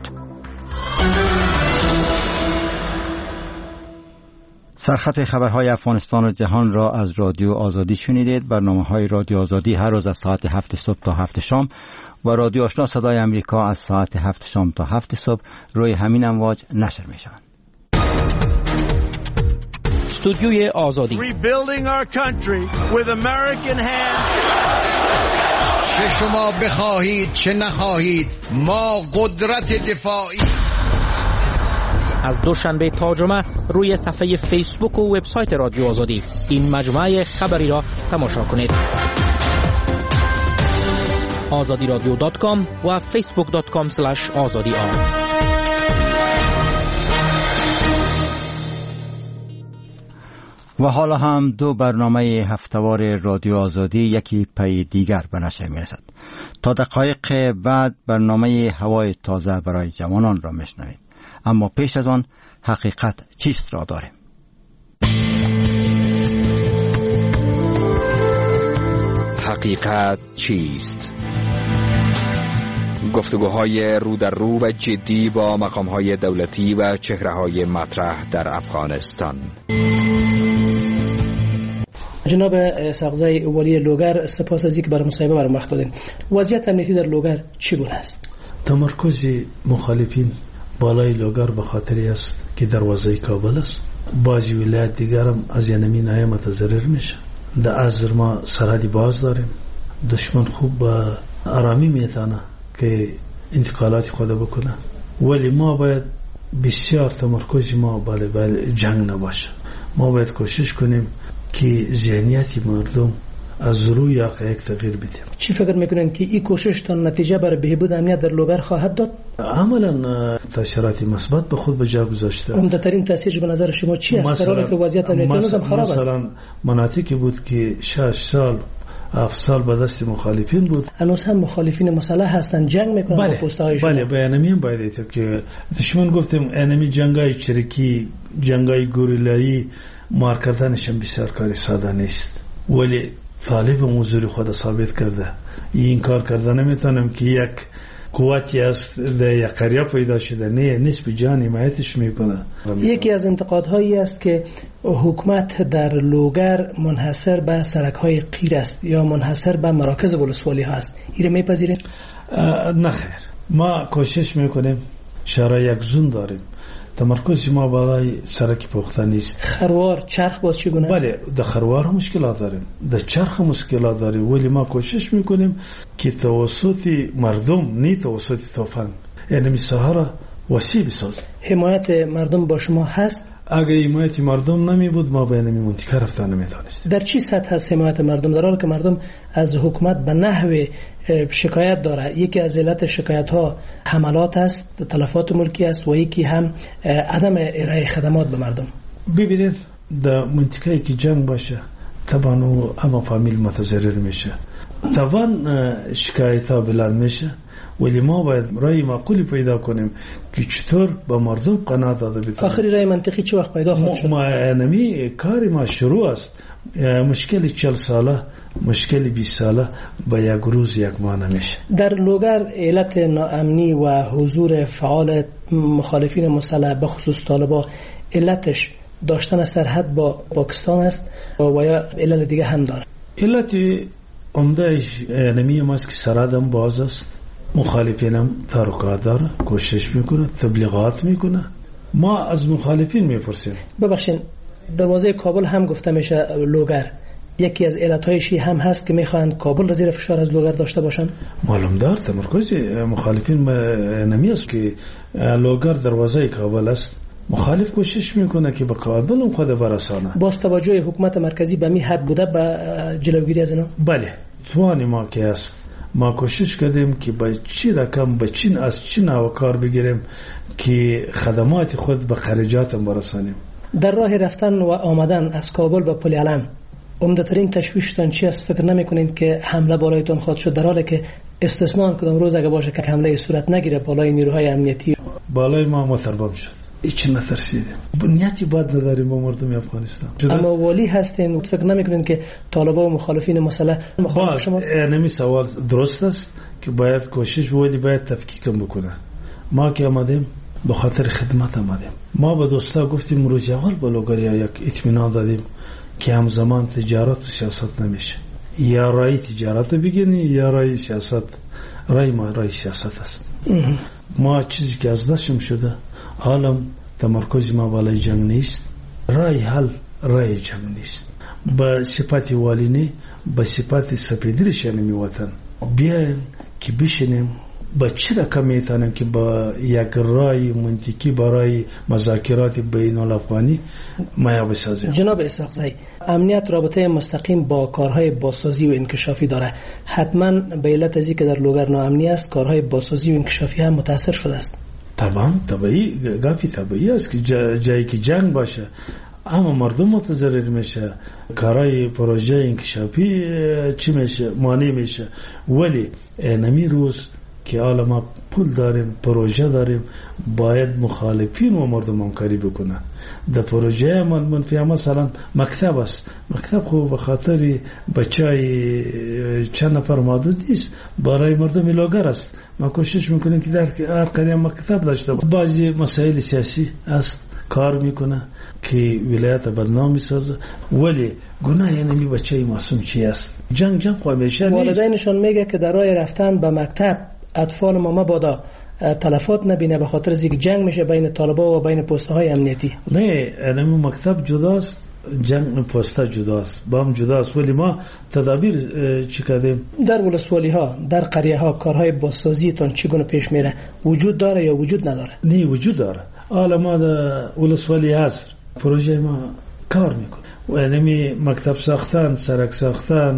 سرخط خبرهای افغانستان و جهان را از رادیو آزادی شنیدید. برنامه‌های رادیو آزادی هر روز از ساعت هفت صبح تا هفت شام و رادیو آشنا صدای امریکا از ساعت هفت شام تا هفت صبح روی همین امواج نشر می‌شوند. استودیوی آزادی Rebuilding our country with American hands. چه شما بخواهید چه نخواهید ما قدرت دفاعی. از دوشنبه تا جمعه روی صفحه فیسبوک و وبسایت رادیو آزادی این مجموعه خبری را تماشا کنید. آزادی رادیو دات کام و فیسبوک دات کام اسلش آزادی آر. و حالا هم دو برنامه هفتهوار رادیو آزادی یکی پی دیگر به نشر میرسد. تا دقایق بعد برنامه هوای تازه برای جوانان را میشنوید. اما پیش از آن حقیقت چیست را داریم. حقیقت چیست؟ گفتگوهای رو در رو و جدی با مقامهای دولتی و چهره‌های مطرح در افغانستان. جناب ساغزای والی لوگر، سپاس از اینکه برای مصاحبه برام وقت دادین. وضعیت امنیتی در لوگر چگونه است؟ تمرکز مخالفین بالای لوگر به خاطری است که دروازه کابل است. بعضی ولایت دیگر هم از ینمی نای متضرر میشه. در ازر ما سرحدی باز داریم. دشمن خوب با آرامی میتونه که انتقالات خود بکنه، ولی ما باید بسیار تمرکز ما بالای جنگ نباشه. ما باید کوشش کنیم که ذهنیت مردم از روی حقایق تغییر بدیم. چی فکر میکنن که این کوشش تا نتیجه بر بهبود امنیت در لوگر خواهد داد؟ عملا تاثیرات مثبت به خود به جا گذاشته. عمده‌ترین تاثیرش به نظر شما چی است در حالی که وضعیت امنیتی نظام خراب است؟ مثلا مناطقی بود که شش سال هفت سال به دست مخالفین بود، هنوز هم مخالفین مسلح هستن، جنگ میکنن با پست‌های شما. بله، بیانیه باید که دشمن گفتیم انمی جنگای چریکی، جنگای گوریلایی مار کردنش هم بسیار کاری ساده نیست، ولی طالب موضوع خود ثابت کرده. این کار کرده نمیتونم که یک قوتی است در یک قریه پیدا شده، نه نسبی جان حمایتش میکنه. یکی از انتقادهایی است که حکومت در لوگر منحصر به سرک‌های قیر است یا منحصر به مراکز ولسوالی ها است. این رو میپذیرید؟ نه خیر، ما کوشش میکنیم شهرهای یک زون داریم، تمرکز ما بالای سرک پخته نیست. خروار چرخ باز چگونه است؟ بله، در خروار مشکلات داریم، در چرخ مشکلات داریم، ولی ما کوشش میکنیم که توسط مردم نه توسط طوفان یعنی مساحه را وسیع بسازیم. حمایت مردم با شما هست؟ اگه حمایت مردم نمی بود ما به اینمی منطقه رفتن نمیتونستیم. در چی سطح هست حمایت مردم؟ در حالی که مردم از حکومت به نحو شکایت داره. یکی از علت شکایت ها حملات است، تلفات ملکی است و یکی هم عدم ارائه خدمات به مردم. ببینید در منطقه‌ای که جنگ باشه طبعا او اما فامیل متضرر میشه، طبعا شکایت ها بلند میشه، ولی ما باید رای معقولی پیدا کنیم که چطور با مردم قناعت داده بتونیم. آخری رای منطقی چه وقت پیدا خواهد شد؟ ما انمی کاری ما شروع است. مشکل چهل ساله، مشکل بیست ساله با یک روز یک ماه نمیشه. در لوگر علت ناامنی و حضور فعال مخالفین مسلح به خصوص طالبا علتش داشتن سرحد با پاکستان است و یا علت دیگه هم داره؟ علت عمدهش انمی ماست که سرحد هم باز است، مخالفینم تحرکات داره، کوشش میکنه، تبلیغات میکنه. ما از مخالفین میپرسیم. ببخشید دروازه کابل هم گفته میشه لوگر یکی از علتهایش هم هست که میخواهند کابل را زیر فشار از لوگر داشته باشند. معلوم دار تمرکز مخالفین نمیست که لوگر دروازه کابل است. مخالف کوشش میکنه که به کابل هم خود برسانه. باز توجه حکومت مرکزی به می حد بوده به جلوگیری از اینا؟ بله، توانی ما که است. ما کوشش کردیم که به چی رقم به چین از چین و کار بگیریم که خدمات خود به خارجات هم برسانیم. در راه رفتن و آمدن از کابل به پل علم عمده‌ترین تشویشتان چی است؟ فکر نمی‌کنید که حمله بالایتون خواهد شد در حالی که استثناء کدام روز اگه باشه که حمله صورت نگیره بالای نیروهای امنیتی؟ بالای ما متربم شد، هیچ نترسیدیم، بنیتی بد نداریم با مردم افغانستان. اما والی هستین فکر نمی‌کنید که طالبان و مخالفین مسلح مخالف شماست؟ نمی سوال درست است که باید کوشش ولی باید تفکیکم بکنه. ما که آمدیم به خاطر خدمت آمدیم. ما به دوستا گفتیم روز اول با لوگریا یک اطمینان دادیم که همزمان تجارت و سیاست نمیشه. یا رای تجارت بگیرنی یا رای سیاست. رای ما رای سیاست است. ما چیزی که از دستم شده حالا تمرکز ما بالای جنگ نیست، رای حل رای جنگ نیست. با صفت والینی با صفت سپیدری شنمی وطن بیاین که بشینیم با چی رقم میتونیم که با یک رای منطقی برای مذاکرات بین الافغانی مایا بسازیم. جناب اسحاق زی، امنیت رابطه مستقیم با کارهای بازسازی و انکشافی داره. حتما به علت ازی که در لوگر ناامنی است کارهای بازسازی و انکشافی هم متاثر شده است. طبعا طبیعی گفتی طبیعی است که جا جایی که جنگ باشه اما مردم متضرر میشه، کارهای پروژه انکشافی چی میشه مانع میشه. ولی نمی روز که حالا ما پول داریم پروژه داریم باید مخالفین و مردم همکاری بکنن. در پروژه من منفی مثلا مکتب است، مکتب خوب به خاطر بچهای چند نفر محدود نیست، برای مردم لوگر است. ما کوشش میکنیم که در هر قریه مکتب داشته باشه. بعضی مسائل سیاسی است کار میکنه که ولایت بدنام میسازه، ولی گناه یعنی بچه معصوم چی است؟ جنگ جنگ خواهمیشه نیست. والدینشان میگه که در راه رفتن به مکتب اطفال ما مبادا تلفات نبینه به خاطر اینکه جنگ میشه بین طالبا و بین پست‌های امنیتی. نه، اینم مکتب جداست، جنگ پستا جداست، با هم جداست. ولی ما تدابیر چی کردیم؟ در ولسوالی ها، در قریه ها کارهای بازسازی تون چگونه پیش میره؟ وجود داره یا وجود نداره؟ نه وجود داره. حالا ما در ولسوالی هست پروژه ما کار میکنه و اینمی مکتب ساختن، سرک ساختن،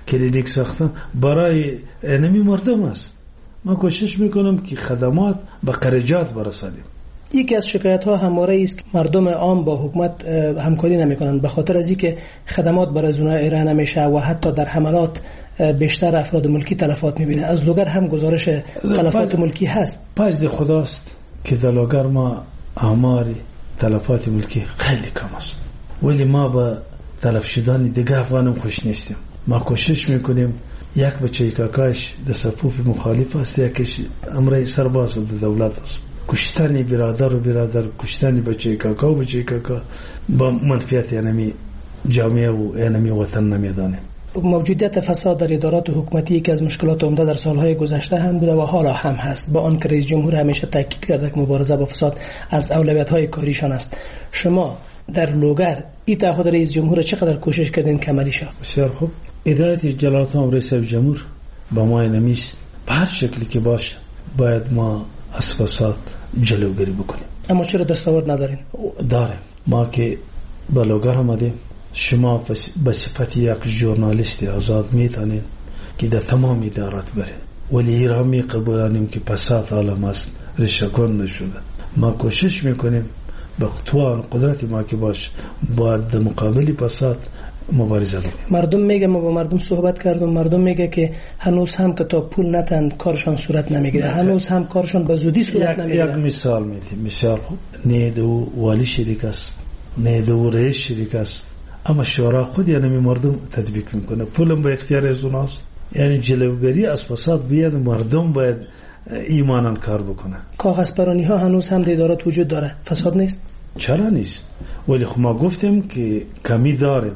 کلینیک ساختن برای اینمی مردم است. ما کوشش میکنم که خدمات به قرجات برسانیم. یکی از شکایت ها همواره است که مردم عام با حکومت همکاری نمی کنند به خاطر از اینکه خدمات برای از اونها ارائه نمیشه و حتی در حملات بیشتر افراد ملکی تلفات میبینه. از لوگر هم گزارش تلفات ملکی هست. پاجد خداست که در لوگر ما آمار تلفات ملکی خیلی کم است، ولی ما با تلف شدن دیگه افغانم خوش نیستیم. ما کوشش میکنیم یک بچه کاکاش در صفوف مخالف است، یکیش امره سرباز در دولت است. کشتن برادر و برادر، کشتن بچه کاکا و بچه کاکا با منفیت اینمی جامعه و اینمی وطن نمیدانه. موجودیت فساد در ادارات حکومتی که از مشکلات عمده در سالهای گذشته هم بوده و حالا هم هست، با آن که رئیس جمهور همیشه تاکید کرده که مبارزه با فساد از اولویت‌های کاریشان است. شما در لوگر این تعهد رئیس جمهور چقدر کوشش کردین که عملی شود؟ بسیار خوب. هدایت جلالت آمر رئیس جمهور با ما نمیست به هر شکلی که باشه باید ما از فساد جلوگیری بکنیم. اما چرا دستاورد ندارین؟ داریم. ما که با لوگر آمدیم، شما به صفت یک ژورنالیست آزاد میتونید که در تمام ادارات برید، ولی ایران می قبولانیم که فساد عالم است، ریشه‌کن نشده. ما کوشش میکنیم به توان قدرت ما که باش باید در مقابل فساد مبارزه کنیم. مردم میگه، ما با مردم صحبت کردم، مردم میگه که هنوز هم که تا پول نتن کارشان صورت نمیگیره، هنوز هم کارشان به زودی صورت نمیگیره. یک مثال میدیم. مثال خوب نیدو والی شریک است، نیدو رئیس شریک است، اما شورا خود یعنی مردم تطبیق میکنه، پولم به اختیار از اوناست. یعنی جلوگیری از فساد بیاد مردم باید ایمانن کار بکنه. کاغذ پرانی ها هنوز هم در ادارات وجود داره، فساد نیست؟ چرا نیست؟ ولی خب ما گفتیم که کمی داریم،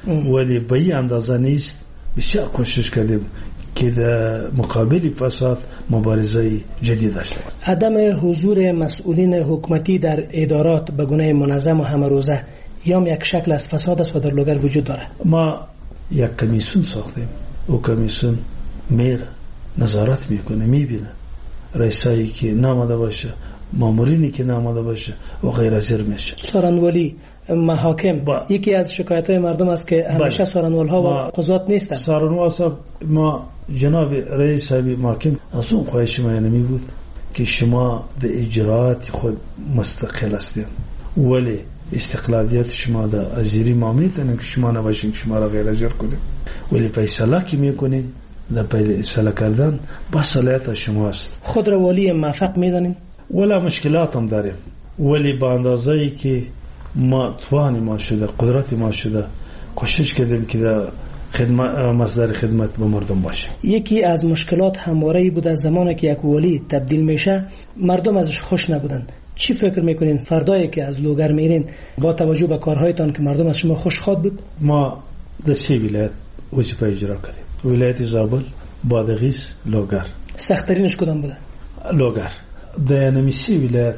ولی به این اندازه نیست. بسیار کوشش کردیم که در مقابل فساد مبارزه جدی داشته باشیم. عدم حضور مسئولین حکومتی در ادارات به گونه منظم و همه روزه یا یک شکل از فساد است و در لوگر وجود داره. ما یک کمیسیون ساختیم، او کمیسیون میر نظارت میکنه، میبینه رئیسایی که ناماده باشه، مامورینی که ناماده باشه و غیر از این میشه. سارنوالی محاکم با... یکی از شکایت های مردم است که همیشه سارنوال ها و قضات نیستن. سارنوال صاحب، ما جناب رئیس صاحب محاکم از اون خواهش ما نمی بود که شما در اجراعات خود مستقل هستید، ولی استقلالیت شما در ازیری ما میتونید که شما نباشین که شما را غیر ازیر کنید، ولی فیصله که میکنید در فیصله کردن با صلاحیت شما است. خود را والی موفق میدانید؟ ولی مشکلات هم داریم، ولی با اندازه ای که ما توانی ما شده، قدرت ما شده، کوشش کردیم که در خدمت مصدر خدمت به مردم باشه. یکی از مشکلات همواره بود از زمانی که یک ولی تبدیل میشه مردم ازش خوش نبودن. چی فکر میکنین فردایی که از لوگر میرین با توجه به کارهایتان که مردم از شما خوشخواد بود؟ ما در سه ولایت وظیفه اجرا کردیم. ولایت زابل، بادغیس، لوگر. سخت‌ترینش کدام بوده؟ لوگر. در نمیسی ولایت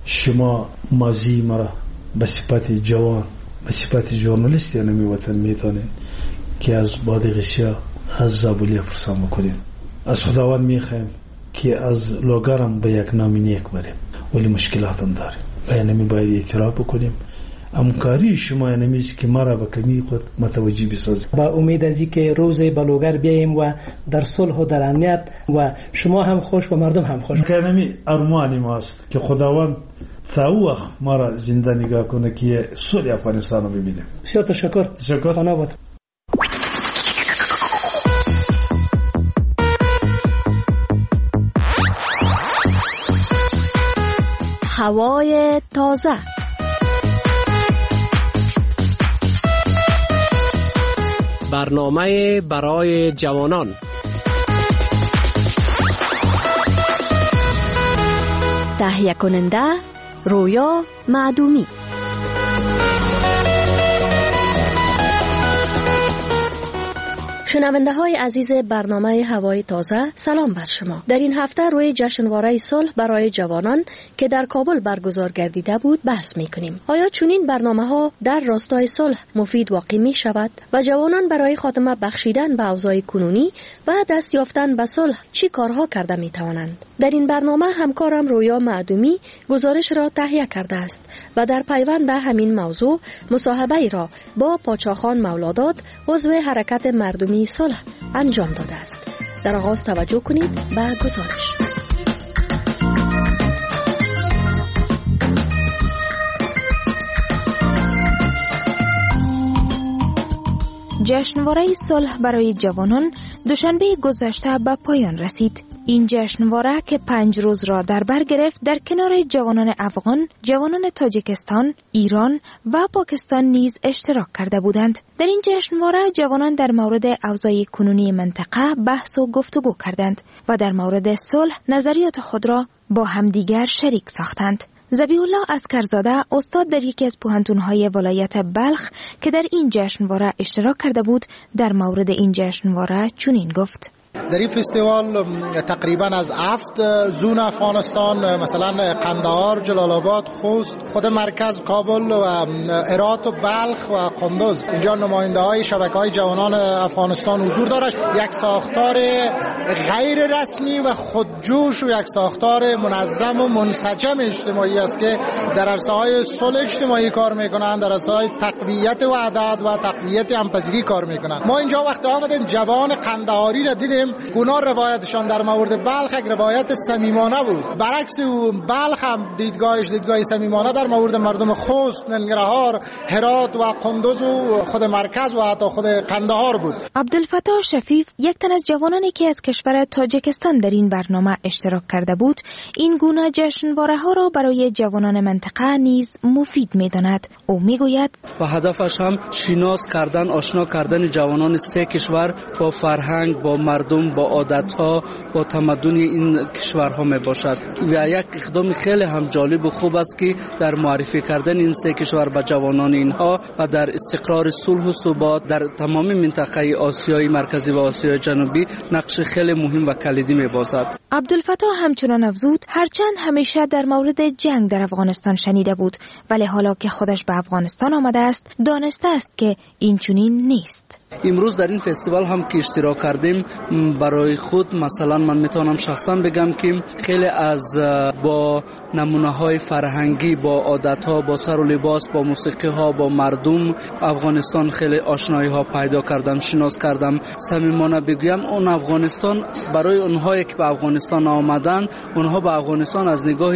شما مازی مرا به صفت جوان، به صفت ژورنالیست یعنی وطن میتونین که از بادغیسیا، از زابلیه فرسان بکنین. از خداوند میخوایم که از لوگرم به یک نام نیک بریم، ولی مشکلات هم داریم. یعنی باید اعتراف بکنیم. همکاری شما نمیشه که ما را به کمی خود متوجه بسازیم. با امید از اینکه روزی به لوگر بیاییم و در صلح و در امنیت و شما هم خوش و مردم هم خوش. که نمی ارمانی ماست که خداوند تا وقت ما را زنده نگاه کنه که صلح افغانستان رو ببینیم. بسیار تشکر. تشکر. خانه آباد. هوای تازه. برنامه برای جوانان. تهیه کننده رویا معدومی. شنونده های عزیز برنامه هوای تازه، سلام بر شما. در این هفته روی جشنواره صلح برای جوانان که در کابل برگزار گردیده بود بحث می کنیم. آیا چنین برنامه ها در راستای صلح مفید واقع می شود و جوانان برای خاتمه بخشیدن به اوضاع کنونی و دست یافتن به صلح چی کارها کرده می توانند؟ در این برنامه همکارم رویا معدومی گزارش را تهیه کرده است و در پیوند به همین موضوع مصاحبه را با پاچاخان مولاداد، عضو حرکت مردمی برنامه صلح انجام داده است. در آغاز توجه کنید به گزارش. جشنواره صلح برای جوانان دوشنبه گذشته به پایان رسید. این جشنواره که پنج روز را در بر گرفت در کنار جوانان افغان، جوانان تاجیکستان، ایران و پاکستان نیز اشتراک کرده بودند. در این جشنواره جوانان در مورد اوضاع کنونی منطقه بحث و گفتگو کردند و در مورد صلح نظریات خود را با همدیگر شریک ساختند. ذبیح الله عسکرزاده استاد در یکی از پوهنتون‌های ولایت بلخ که در این جشنواره اشتراک کرده بود در مورد این جشنواره چنین گفت: در این فستیوال تقریبا از هفت زون افغانستان، مثلا قندهار، جلال آباد، خوست، خود مرکز کابل و هرات و بلخ و قندوز، اینجا نماینده های شبکه های جوانان افغانستان حضور دارد. یک ساختار غیر رسمی و خودجوش و یک ساختار منظم و منسجم اجتماعی است که در عرصه های صلح اجتماعی کار میکنند، در عرصه های تقویت وحدت و تقویت همپذیری کار میکنند. ما اینجا وقتی آمدیم جوان قندهاری را دیدیم، گناه روایتشان در مورد بلخ یک روایت صمیمانه بود. برعکس بلخ هم دیدگاهش دیدگاه صمیمانه در مورد مردم خوست، ننگرهار، هرات و قندوز و خود مرکز و حتی خود قندهار بود. عبدالفتاح شفیف، یک تن از جوانانی که از کشور تاجیکستان در این برنامه اشتراک کرده بود، این گونه جشنواره ها را برای جوانان منطقه نیز مفید می‌داند. او میگوید و هدفش هم شناس کردن، آشنا کردن جوانان سه کشور با فرهنگ، با مردم، با عادت‌ها، با تمدن این کشورها می باشد. و یک اقدام خیلی هم جالب و خوب است که در معرفی کردن این سه کشور به جوانان اینها و در استقرار صلح و ثبات در تمام منطقه آسیای مرکزی و آسیای جنوبی نقش خیلی مهم و کلیدی می باشد. عبدالفتاح همچنان افزود هرچند همیشه در مورد جنگ در افغانستان شنیده بود، ولی حالا که خودش به افغانستان آمده است دانسته است که این چنین نیست. امروز در این فستیوال هم که اشتراک کردیم، برای خود مثلا من میتونم شخصا بگم که خیلی از با نمونه های فرهنگی، با عادت ها، با سر و لباس، با موسیقی ها، با مردم افغانستان خیلی آشنایی ها پیدا کردم، شناس کردم. صمیمانه بگویم اون افغانستان برای اونهایی که به افغانستان آمدن، اونها به افغانستان از نگاه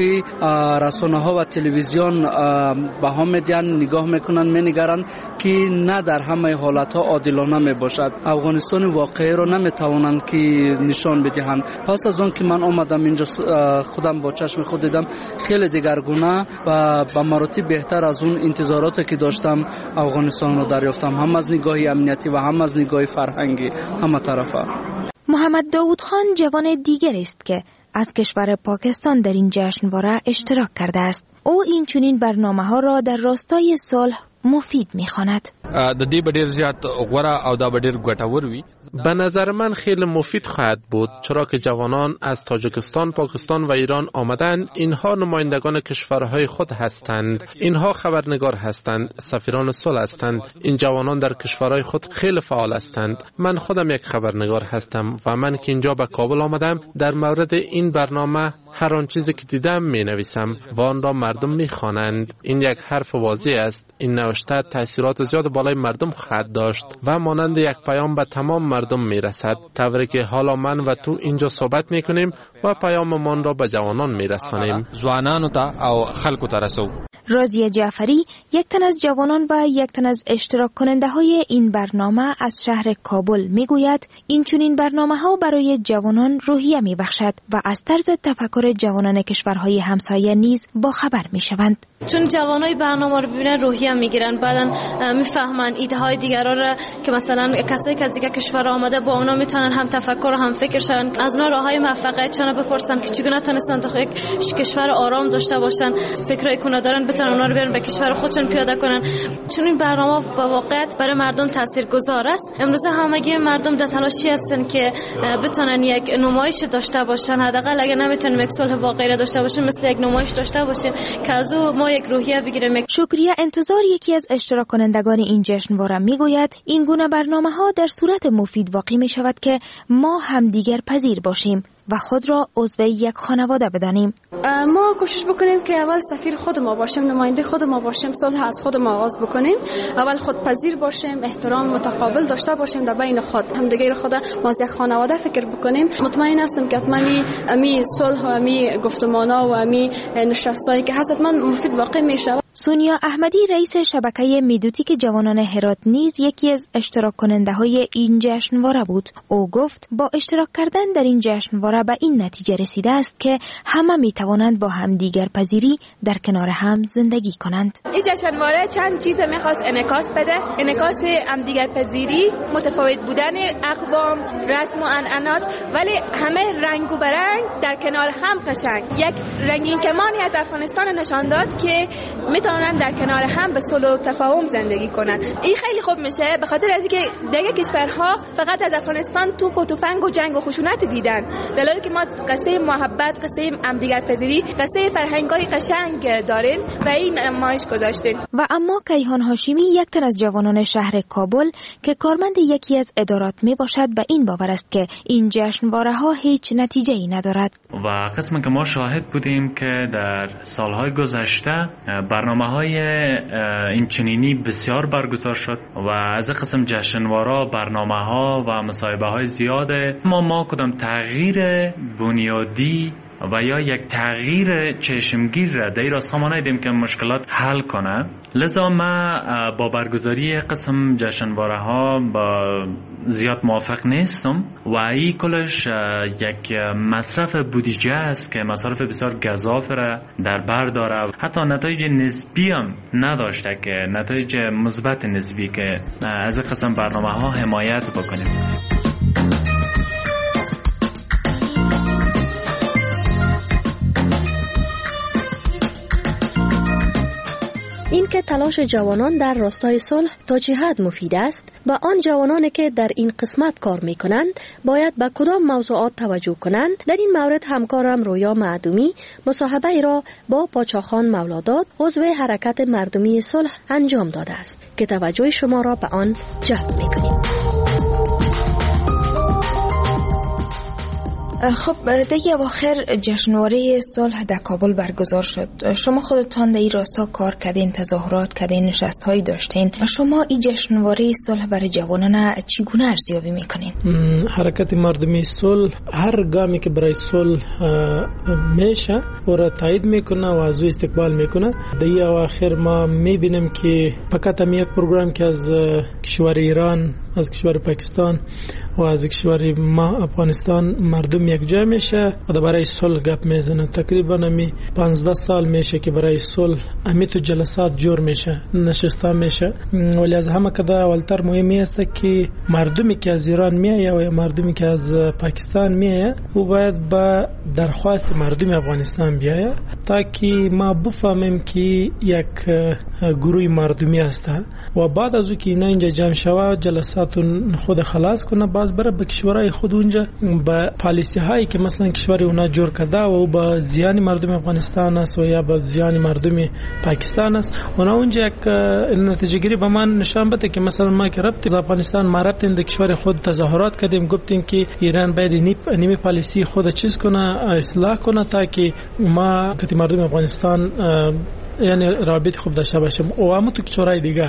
رسانه ها و تلویزیون به هم میدن، نگاه میکنن، مینگرن که نه در همه حالت ها عادلانه می باشد. افغانستان واقعی رو نمیتوانند که نشان بدهند. پس از اون که من آمدم اینجا خودم با چشم خود دیدم خیلی دگرگونه و به مراتب بهتر از اون انتظاراتی که داشتم افغانستان رو دریافتم، هم از نگاه امنیتی و هم از نگاه فرهنگی، همه طرفه. محمد داود خان جوان دیگر است که از کشور پاکستان در این جشنواره اشتراک کرده است. او این چنین برنامه‌ها را در راستای صلح مفید می‌خواند. د دې ډېر زیات غوره او دا ډېر ګټور وي. به نظر من خیلی مفید خواهد بود، چرا که جوانان از تاجیکستان، پاکستان و ایران آمدند. اینها نمایندگان کشورهای خود هستند، اینها خبرنگار هستند، سفیران صلح هستند. این جوانان در کشورهای خود خیلی فعال هستند. من خودم یک خبرنگار هستم و من که اینجا به کابل آمدم در مورد این برنامه هر آن چیزی که دیدم می نویسم و آن را مردم می خوانند. این یک حرف واضح است. این نوشته تاثیرات زیاد بالای مردم خواهد داشت و مانند یک پیام به تمام مردم می رسد. طوری که حالا من و تو اینجا صحبت می کنیم و پیاممان را به جوانان می رسانیم. ځوانانو ته او خلکو ته رسو. رازیه جعفری، یک تن از جوانان و یک تن از اشتراک کننده های این برنامه از شهر کابل می گوید این چنین برنامه ها برای جوانان روحیه می بخشد و از طرز تفکر جوانان کشورهای همسایه نیز با خبر می شوند. چون جوانای برنامه رو ببینن روحیه میگیرن، بعدن میفهمن ایده های دیگرا رو که مثلا کسایی که از دیگه کشور آمده با اونا میتونن هم تفکر و هم فکر شن، از اونا راههای موفقیت چونه بپرسن که چگونه تونستن تو یک کشور آرام داشته باشن، فکرای کنه دارن بتونن اونا رو بیارن به کشور خودشون پیاده کنن. چون این برنامه با واقعیت برای مردم تاثیرگذار است. امروز همگی مردم در تلاشی هستن که بتونن یک نمایش داشته باشن، حداقل اگه نمیتونیم یک صلح واقعی داشته باشیم مثل یک نمایش داشته باشیم که از او ما یک روحیه بگیریم. شکریه انتظار، یکی از اشتراک کنندگان این جشنواره میگوید این گونه برنامه ها در صورت مفید واقع می شود که ما هم دیگر پذیر باشیم. و خود را عضو یک خانواده بدانیم. ما کوشش بکنیم که اول سفیر خود ما باشیم، نماینده خود ما باشیم، صلح از خود ما آغاز بکنیم، اول خودپذیر باشیم، احترام متقابل داشته باشیم در بین خود، همدیگر خود ما از یک خانواده فکر بکنیم. مطمئن هستم که حتما امی صلح و امی گفتمانا و امی نشستایی که هست حتما مفید واقع میشه. سونیا احمدی رئیس شبکه میدوتیک جوانان هرات نیز یکی از اشتراک کننده های این جشنواره بود. او گفت با اشتراک کردن در این جشنواره به این نتیجه رسیده است که همه می توانند با همدیگر پذیری در کنار هم زندگی کنند. این جشنواره چند چیز میخواست انعکاس بده: انعکاس همدیگر پذیری، متفاوت بودن اقوام، رسم و عنعنات، ولی همه رنگ و برنگ در کنار هم قشنگ. یک رنگین کمانی از افغانستان نشان داد که میتونن در کنار هم به صلح و تفاهم زندگی کنن. این خیلی خوب میشه به خاطر از اینکه دیگه کشورها فقط از افغانستان توپ و تفنگ و جنگ و خشونت دیدن، در حالی که ما قصه محبت، قصه همدیگر پذیری، قصه فرهنگای قشنگ داریم و این نمایش گذاشتیم. و اما کیهان هاشمی، یک تن از جوانان شهر کابل که کارمند یکی از ادارات می باشد، به این باور است که این جشنواره ها هیچ نتیجه ای ندارد. و قسمی که ما شاهد بودیم که در سالهای گذشته برنامه‌های این چنینی بسیار برگزار شد و از قسم جشنواره برنامه‌ها و مصاحبه‌های زیاده، ما ما کدام تغییر بنیادی و یا یک تغییر چشمگیر را در راست ما ندیدیم که مشکلات حل کنه. لذا ما با برگزاری قسم جشنواره ها با زیاد موافق نیستم و این کلش یک مصرف بودجه است که مصرف بسیار گزاف را در بر داره، حتی نتایج نسبی هم نداشته که نتایج مثبت نسبی که از قسم برنامه ها حمایت بکنیم. این که تلاش جوانان در راستای صلح تا چه حد مفید است و آن جوانانی که در این قسمت کار می کنند باید به کدام موضوعات توجه کنند، در این مورد همکارم رویا معدومی مصاحبه ای را با پاچاخان مولاداد، عضو حرکت مردمی صلح انجام داده است که توجه شما را به آن جلب می کنیم. خب در اواخر جشنواره صلح در کابل برگزار شد. شما خودتان در این راستا کار کردین، تظاهرات کردین، نشست‌هایی داشتین. شما این جشنواره صلح برای جوانان چگونه ارزیابی میکنین؟ حرکت مردمی صلح هر گامی که برای صلح میشه او را تایید میکنه و از او استقبال میکنه. در این اواخر ما میبینیم که فقط هم یک پروگرام که از کشور ایران، از کشور پاکستان و از کشور ما افغانستان مردم یک جا میشه و برای صلح گپ میزنه. تقریبا همی پانزده سال میشه که برای صلح همی تو جلسات جور میشه، نشسته میشه. ولی از همه کده اولتر مهمی است که مردمی که از ایران میایه و مردمی که از پاکستان میایه او باید با درخواست مردم افغانستان بیایه تا که ما بفهمیم که یک گروه مردمی است و بعد از او که اینا اینجا جمع شوه جلسات خود خلاص کنه، باز بره به کشورهای خود اونجا با پالیسی هایی که مثلا کشور اونا جور کرده و با زیان مردم افغانستان است و یا با زیان مردم پاکستان است، اونا اونجا یک نتیجه گیری به من نشان بده که مثلا ما که ربط افغانستان ما ربط این کشور خود تظاهرات کردیم، گفتیم که ایران باید نیمه پالیسی خود چیز کنه، اصلاح کنه تا که ما که مردم افغانستان یعنی رابط خوب داشته باشیم و همون تو کشورهای دیگه.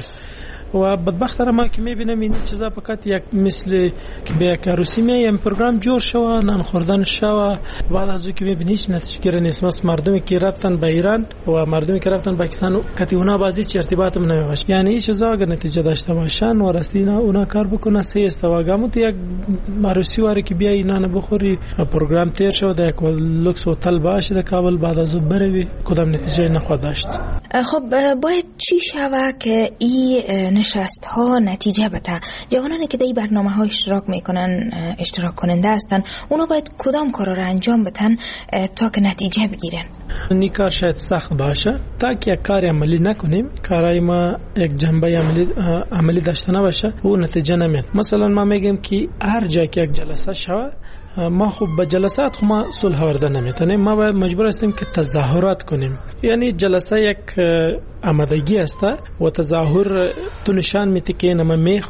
و بدبختانه ما که میبینم این چیزا فقط یک مثل که به یک عروسی میایم پروگرام جور شوه، نان خوردن شوه، بعد از او که میبینی هیچ نتیجه گیری نیست. مثل مردمی که رفتن به ایران و مردمی که رفتن پاکستان کتی اونا بازی چی ارتباط هم نمیباشه، یعنی این چیزا اگر نتیجه داشته باشن و راستی اونا کار بکنه سه استواگامو تو یک عروسی واره که بیا اینا نه بخوری پروگرام تیر شو در یک لوکس هتل باشه در کابل، بعد از او بروی کدام نتیجه نخواد داشت. خب باید چی شوه که این نشست ها نتیجه بده؟ جوانانی که در این برنامه ها اشتراک میکنن، اشتراک کننده هستن، اونا باید کدام کارا را انجام بدن تا که نتیجه بگیرن؟ این کار شاید سخت باشه تا که یک کاری عملی نکنیم، کارای ما یک جنبه عملی عملی داشته نباشه و نتیجه نمیاد. مثلا ما میگیم که هر جا که یک جلسه شوه ما خوب به جلسات خو ما صلح آورده نمیتونیم، ما باید مجبور هستیم که تظاهرات کنیم. یعنی جلسه یک آمادگی است و تظاهر تو نشان میده که ما میخوایم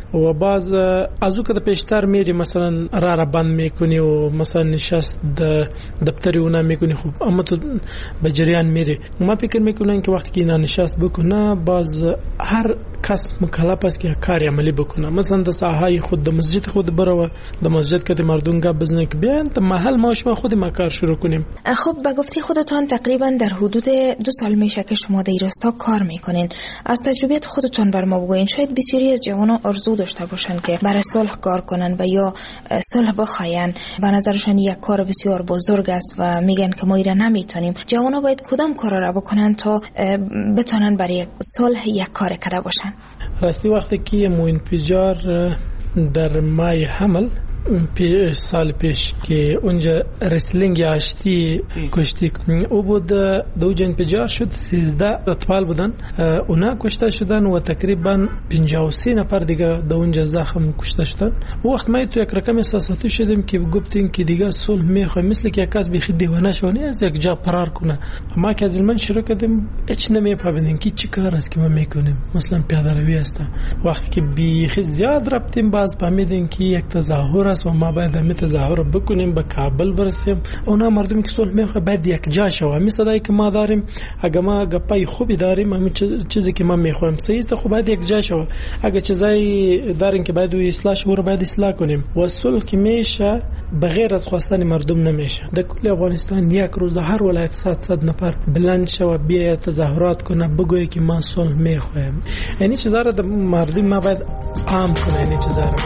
و باز از او که پیشتر میری مثلا را را بند میکنی و مثلا نشست دفتری اونا میکنی، خب اما تو به جریان میری. ما فکر میکنن که وقتی که اینا نشست بکنه باز هر کس مکلف است که کاری عملی بکنه. مثلا در ساحه خود در مسجد خود برو، در مسجد که مردم گپ بزنن که بیان تا محل ما شما خود ما کار شروع کنیم. خب به گفته خودتان تقریبا در حدود دو سال میشه که شما در راستا کار میکنین. از تجربیات خودتان بر ما بگوین. شاید بسیاری از جوانان آرزو داشته باشن که برای صلح کار کنن و یا صلح بخواین. به نظرشان یک کار بسیار بزرگ است و میگن که ما ایره نمیتونیم. جوانان باید کدام کارا را بکنن تا بتونن برای صلح یک کار کرده باشن؟ راستی وقتی که موین پیجار در مای حمل پی سال پیش که اونجا رسلینگ آشتی کشتی او بود، دو جن پیجار شد، سیزده اطفال بودن اونا کشته شدن و تقریبا پنجاه و سه نفر دیگه در اونجا زخم کشته شدن. وقت ما تو یک رقم احساساتی شدیم که گفتیم که دیگه صلح میخوایم، مثل که یک کس بی دیوانه شونه از یک جا فرار کنه. ما که از من شروع کردیم هیچ نمیفهمیدیم که چی کار است که ما میکنیم، مثلا پیاده روی است. وقتی که بی زیاد رفتیم باز فهمیدیم که یک تظاهر و ما باید همین تظاهر بکنیم، به کابل برسیم. اونا مردمی که صلح میخواه باید یک جا شو. همین صدایی که ما داریم اگه ما گپای خوبی داریم، همین چیزی که ما میخوایم صحیح است، خب باید یک جا شو. اگه چیزایی داریم که باید اصلاح شو رو باید اصلاح کنیم. و صلح که میشه بغیر از خواستن مردم نمیشه. در کل افغانستان یک روز در هر ولایت صد صد نفر بلند شو بیا تظاهرات کنه بگوی که ما صلح میخوایم. یعنی چیزا رو مردم ما باید عام کنه. یعنی چیزا رو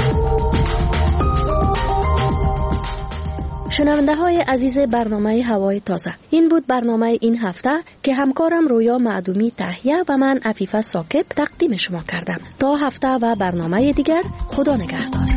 شنونده های عزیز برنامه هوای تازه، این بود برنامه این هفته که همکارم رویا معدومی تهیه و من عفیفه ثاقب تقدیم شما کردم. تا هفته و برنامه دیگر، خدا نگهدار.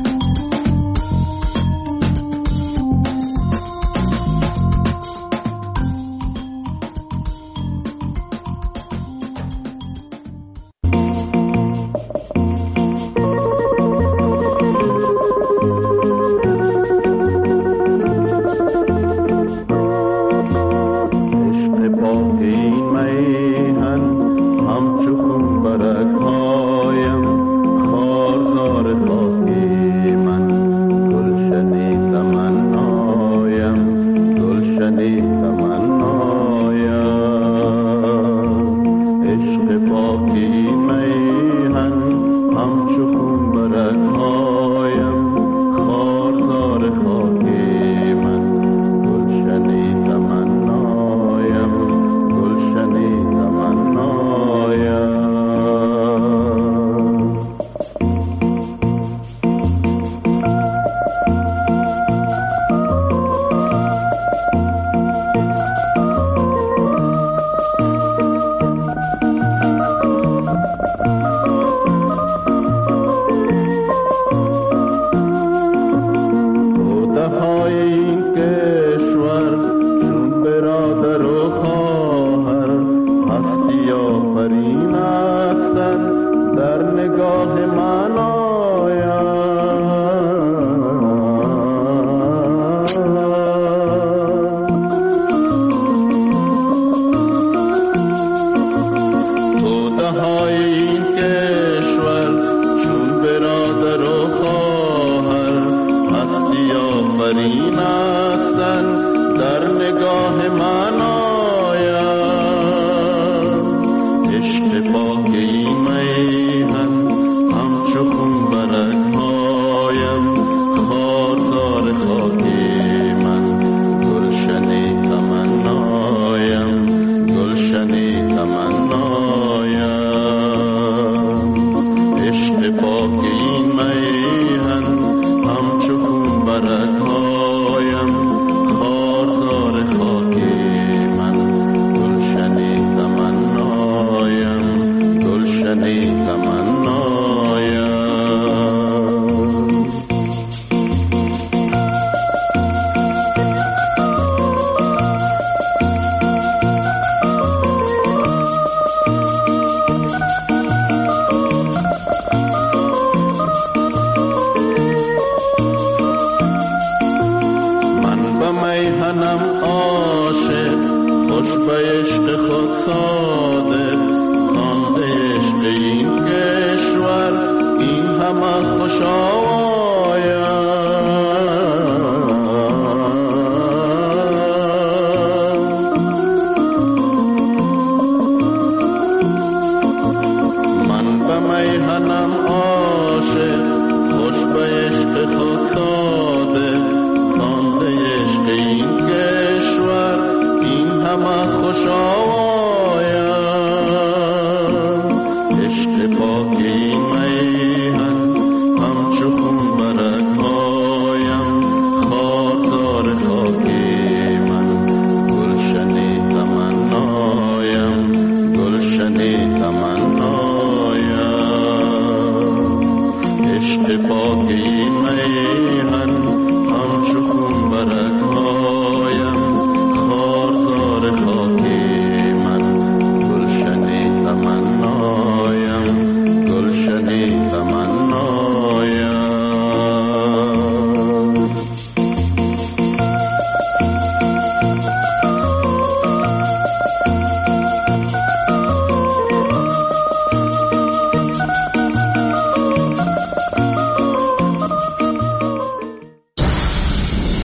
میهنم